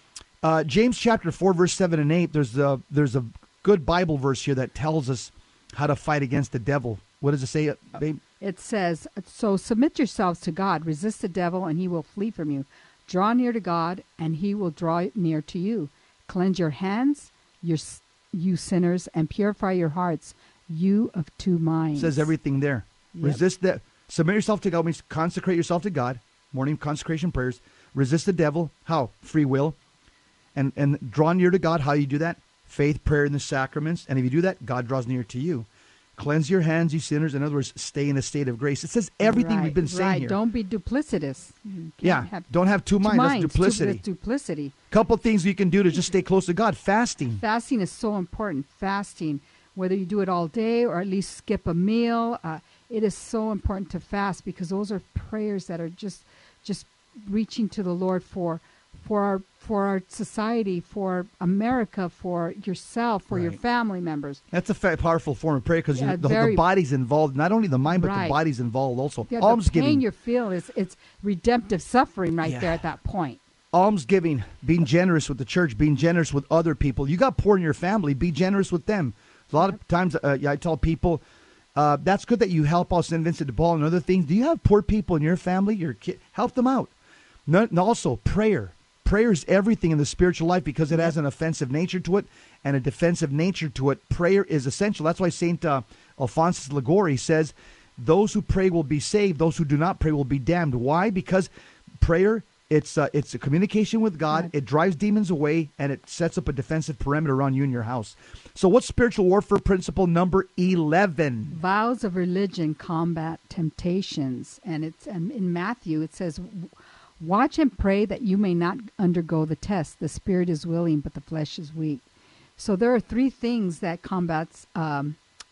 Uh, James chapter four, verse seven and eight. There's a there's a good Bible verse here that tells us how to fight against the devil. What does it say, uh, babe? It says, so submit yourselves to God, resist the devil, and he will flee from you. Draw near to God, and he will draw near to you. Cleanse your hands, your, you sinners, and purify your hearts, you of two minds. It says everything there. Yep. Resist that. Submit yourself to God means consecrate yourself to God. Morning consecration prayers. Resist the devil. How? Free will. And and draw near to God. How do you do that? Faith, prayer, and the sacraments. And if you do that, God draws near to you. Cleanse your hands, you sinners. In other words, stay in a state of grace. It says everything right, we've been saying right. here. Don't be duplicitous. You can't Yeah, have don't have two minds. That's duplicity. That's duplicity. Couple things you can do to just stay close to God. Fasting. Fasting is so important. Fasting, whether you do it all day or at least skip a meal, uh, it is so important to fast because those are prayers that are just just reaching to the Lord for for our for our society, for America, for yourself, for your Right. family members. That's a fa- powerful form of prayer because Yeah, the, the very- body's involved. Not only the mind, but Right. the body's involved also. Yeah, the Almsgiving. pain you feel is it's redemptive suffering right Yeah. there at that point. Almsgiving, being generous with the church, being generous with other people. You got poor in your family, be generous with them. A lot of times uh, yeah, I tell people, uh, that's good that you help out Saint Vincent de Paul and other things. Do you have poor people in your family? Your kid, help them out. No, and also, prayer. Prayer is everything in the spiritual life because it has an offensive nature to it and a defensive nature to it. Prayer is essential. That's why Saint uh, Alphonsus Liguori says, those who pray will be saved. Those who do not pray will be damned. Why? Because prayer, it's uh, it's a communication with God. Right. It drives demons away, and it sets up a defensive perimeter around you and your house. So what's spiritual warfare principle number eleven? Vows of religion combat temptations. And it's and in Matthew it says, watch and pray that you may not undergo the test. The spirit is willing, but the flesh is weak. So there are three things that combats um,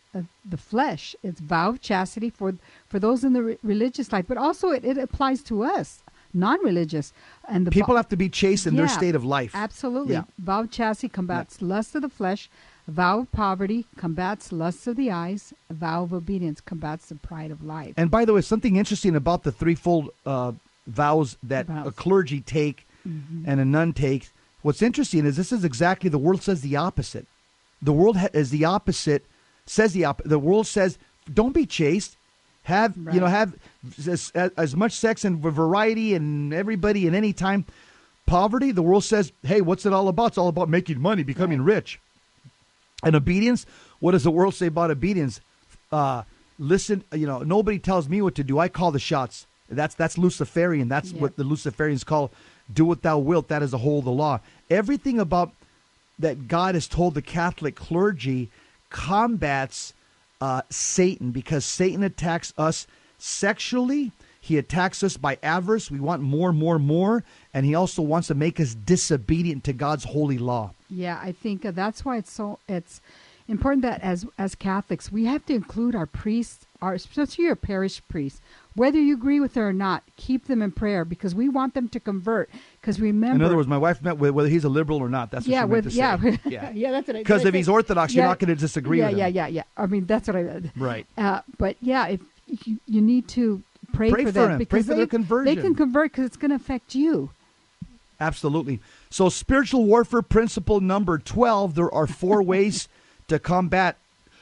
uh, the flesh. It's vow of chastity for for those in the re- religious life, but also it, it applies to us, non-religious. And the People vo- have to be chaste in their Yeah, state of life. Absolutely. Yeah. Vow of chastity combats lust of the flesh. A vow of poverty combats lust of the eyes. A vow of obedience combats the pride of life. And by the way, something interesting about the threefold uh, vows that Vows. a clergy take Mhm. and a nun takes, what's interesting is this is exactly, the world says the opposite. The world ha- is the opposite, says the opposite. The world says, don't be chaste. Have, you know, Right. have as, as much sex and variety and everybody and any time. Poverty, the world says, hey, what's it all about? It's all about making money, becoming rich. And obedience, what does the world say about obedience? Uh, listen, you know, nobody tells me what to do. I call the shots. That's that's Luciferian. That's Yeah. what the Luciferians call do what thou wilt. That is the whole of the law. Everything about that God has told the Catholic clergy combats uh, Satan, because Satan attacks us sexually. He attacks us by avarice. We want more, more, more. And he also wants to make us disobedient to God's holy law. Yeah, I think uh, that's why it's so it's important that as as Catholics we have to include our priests, our especially your parish priests, whether you agree with it or not. Keep them in prayer because we want them to convert. Because remember, In other words, my wife meant with whether he's a liberal or not. That's what yeah, she meant with to yeah, say. yeah, yeah, that's what I. Because that's if he's it. Orthodox, you're Yeah, not going to disagree yeah, with him. Yeah, yeah, yeah. I mean, that's what I meant. Right. Uh, but yeah, if you, you need to pray, Pray for for them him. Pray because for they, their conversion. they can convert because it's going to affect you. Absolutely. So spiritual warfare principle number twelve, there are four ways to combat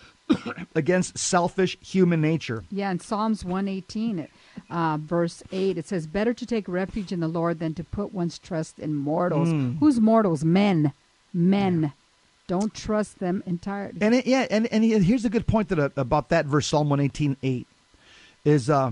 against selfish human nature. Yeah, in Psalms one eighteen, uh, verse eight, it says, better to take refuge in the Lord than to put one's trust in mortals. Mm. Who's mortals? Men. Men. Don't trust them entirely. And it, yeah, and, and here's a good point that uh, about that verse, Psalm one eighteen eight, is uh,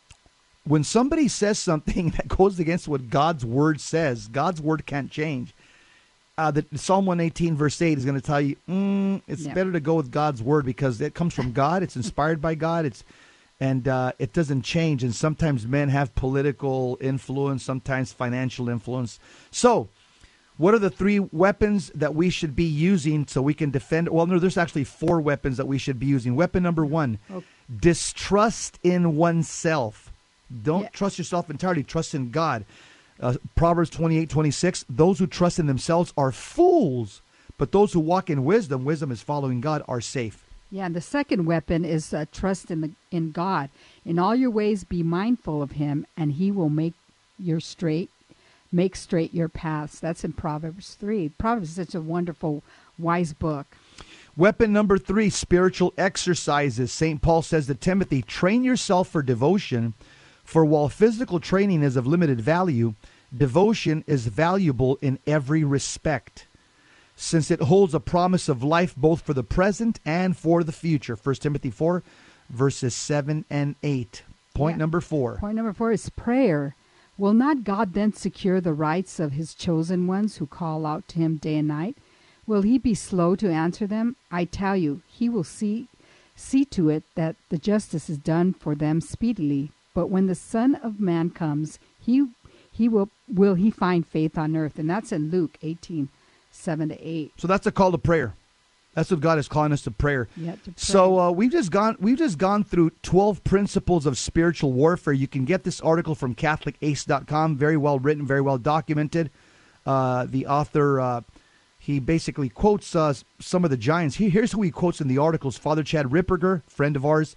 when somebody says something that goes against what God's word says, God's word can't change. Uh, the Psalm one eighteen verse eight is going to tell you mm, it's Yeah. better to go with God's word because it comes from God. It's inspired by God. It's and uh, it doesn't change. And sometimes men have political influence, sometimes financial influence. So, what are the three weapons that we should be using so we can defend? Well, no, there's actually four weapons that we should be using. Weapon number one, Okay. distrust in oneself. Don't Yeah. trust yourself entirely. Trust in God. Uh, Proverbs twenty-eight twenty-six, those who trust in themselves are fools, but those who walk in wisdom, wisdom is following God, are safe. Yeah, and the second weapon is uh, trust in the in God. In all your ways, be mindful of Him, and He will make your straight, make straight your paths. That's in Proverbs three. Proverbs is such a wonderful, wise book. Weapon number three, spiritual exercises. Saint Paul says to Timothy, train yourself for devotion, for while physical training is of limited value, devotion is valuable in every respect, since it holds a promise of life both for the present and for the future. First Timothy four, verses seven and eight. Point Yeah. number four. Point number four is prayer. Will not God then secure the rights of His chosen ones who call out to Him day and night? Will He be slow to answer them? I tell you, He will see see to it that the justice is done for them speedily. But when the Son of Man comes, he he will will he find faith on earth? And that's in Luke eighteen, seven to eight. So that's a call to prayer. That's what God is calling us to prayer. Yeah, to pray. So uh, we've just gone we've just gone through twelve principles of spiritual warfare. You can get this article from Catholic Ace dot com. Very well written, very well documented. Uh, the author uh, he basically quotes uh, some of the giants. He, here's who he quotes in the articles: Father Chad Ripperger, friend of ours,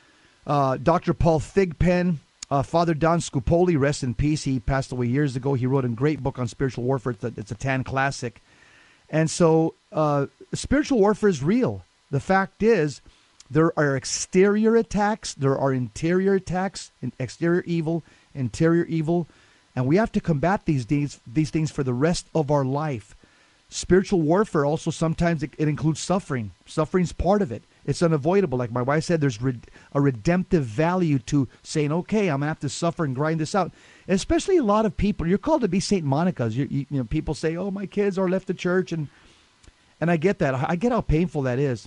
uh, Doctor Paul Thigpen, uh, Father Don Scupoli, rest in peace. He passed away years ago. He wrote a great book on spiritual warfare. It's a, it's a Tan classic. And so uh, spiritual warfare is real. The fact is, there are exterior attacks, there are interior attacks, exterior evil, interior evil, and we have to combat these things, these things for the rest of our life. Spiritual warfare also sometimes it, it includes suffering. Suffering's part of it. It's unavoidable. Like my wife said, there's re- a redemptive value to saying, okay, I'm going to have to suffer and grind this out. Especially a lot of people, you're called to be Saint Monica's. You, you, you know, people say, oh, my kids are left the church. And, and I get that. I get how painful that is.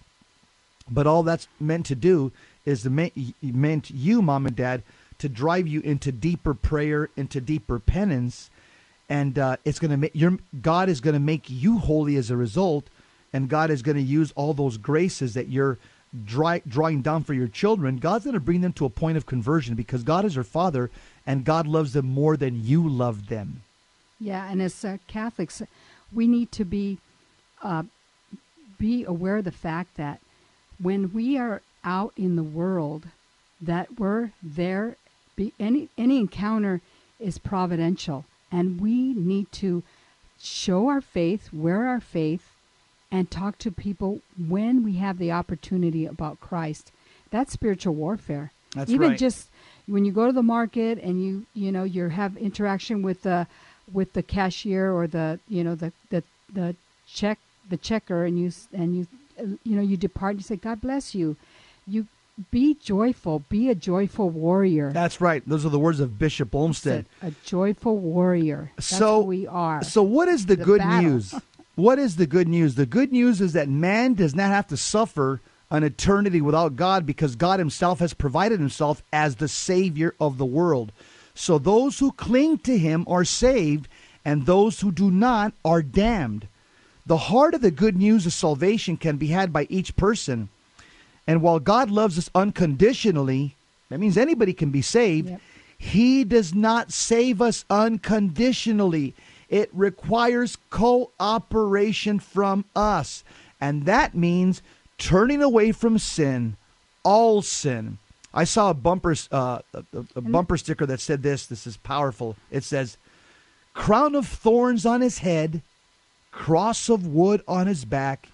But all that's meant to do is to make, meant you, mom and dad, to drive you into deeper prayer, into deeper penance. And uh, it's going to make your God is going to make you holy as a result, and God is going to use all those graces that you're dry, drawing down for your children, God's going to bring them to a point of conversion because God is your Father and God loves them more than you love them. Yeah, and as uh, Catholics, we need to be uh, be aware of the fact that when we are out in the world, that we're there. Be, any any encounter is providential, and we need to show our faith, wear our faith, and talk to people when we have the opportunity about Christ. That's spiritual warfare. That's Even right. just when you go to the market and you you know you have interaction with the with the cashier or the you know the the the check the checker, and you s- and you uh, you know you depart and you say, God bless you. You be joyful. Be a joyful warrior. That's right. Those are the words of Bishop Olmsted. A joyful warrior. That's so who we are. So what is the, The good battle. news? What is the good news? The good news is that man does not have to suffer an eternity without God because God himself has provided himself as the Savior of the world. So those who cling to him are saved, and those who do not are damned. The heart of the good news of salvation can be had by each person. And while God loves us unconditionally, that means anybody can be saved. Yep. He does not save us unconditionally. It requires cooperation from us. And that means turning away from sin, all sin. I saw a bumper, uh, a, a bumper sticker that said this. This is powerful. It says, crown of thorns on his head, cross of wood on his back,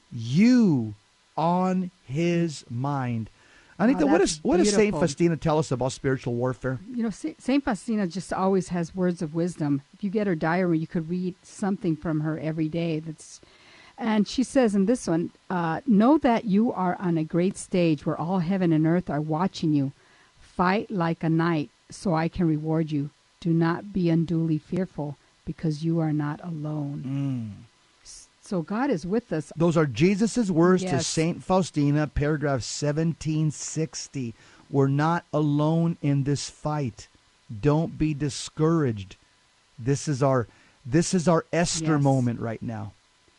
you on his mind. Anita, Oh, what, that's is, what does Saint beautiful. Faustina tell us about spiritual warfare? You know, Sa- Saint Faustina just always has words of wisdom. If you get her diary, you could read something from her every day. That's, and she says in this one, uh, know that you are on a great stage where all heaven and earth are watching you. Fight like a knight so I can reward you. Do not be unduly fearful because you are not alone. S- So God is with us. Those are Jesus' words to Yes. Saint Faustina, paragraph seventeen sixty. We're not alone in this fight. Don't be discouraged. This is our this is our Esther Yes. moment right now.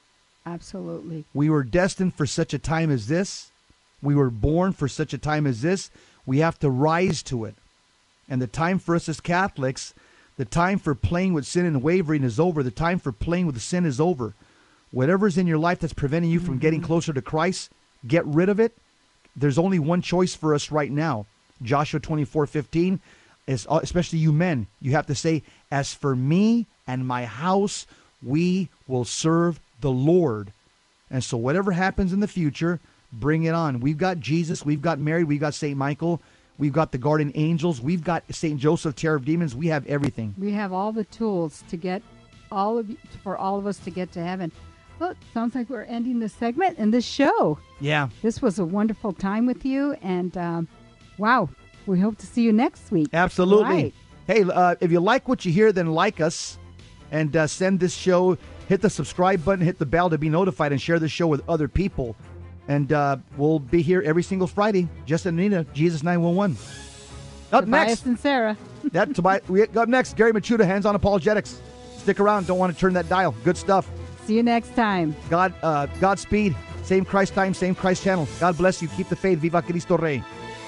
Absolutely. We were destined for such a time as this. We were born for such a time as this. We have to rise to it. And the time for us as Catholics, the time for playing with sin and wavering is over. The time for playing with sin is over. Whatever's in your life that's preventing you from getting closer to Christ, get rid of it. There's only one choice for us right now. Joshua twenty-four fifteen, is, especially you men, you have to say, as for me and my house, we will serve the Lord. And so whatever happens in the future, bring it on. We've got Jesus. We've got Mary. We've got Saint Michael. We've got the guardian angels. We've got Saint Joseph, terror of demons. We have everything. We have all the tools to get all of you, for all of us to get to heaven. Look, sounds like we're ending this segment and this show. Yeah. This was a wonderful time with you, and um, wow, we hope to see you next week. Absolutely. Right. Hey, uh, if you like what you hear, then like us and uh, send this show. Hit the subscribe button, hit the bell to be notified, and share the show with other people. And uh, we'll be here every single Friday. Justin and Nina, Jesus nine one one. Up Tobias next. and Sarah. that Tobias, we up next, Gary Machuda, Hands on Apologetics. Stick around. Don't want to turn that dial. Good stuff. See you next time. God, uh, Godspeed. Same Christ time, same Christ channel. God bless you. Keep the faith. Viva Cristo Rey.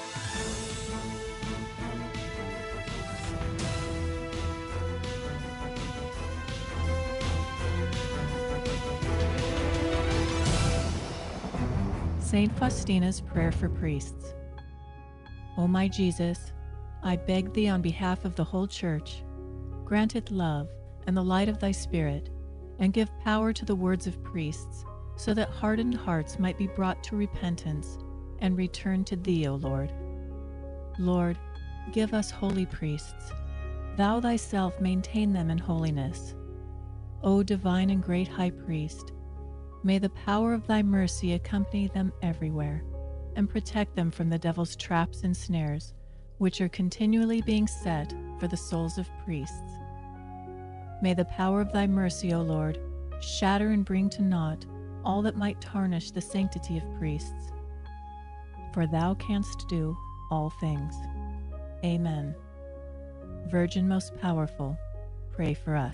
Saint Faustina's Prayer for Priests. O my Jesus, I beg thee on behalf of the whole Church, grant it love and the light of thy Spirit, and give power to the words of priests, so that hardened hearts might be brought to repentance and return to thee, O Lord. Lord, give us holy priests. Thou thyself maintain them in holiness. O divine and great High Priest, may the power of thy mercy accompany them everywhere, and protect them from the devil's traps and snares, which are continually being set for the souls of priests. May the power of thy mercy, O Lord, shatter and bring to naught all that might tarnish the sanctity of priests. For thou canst do all things. Amen. Virgin most powerful, pray for us.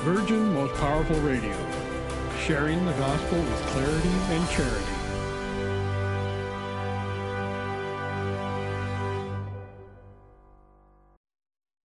Virgin Most Powerful Radio, sharing the gospel with clarity and charity.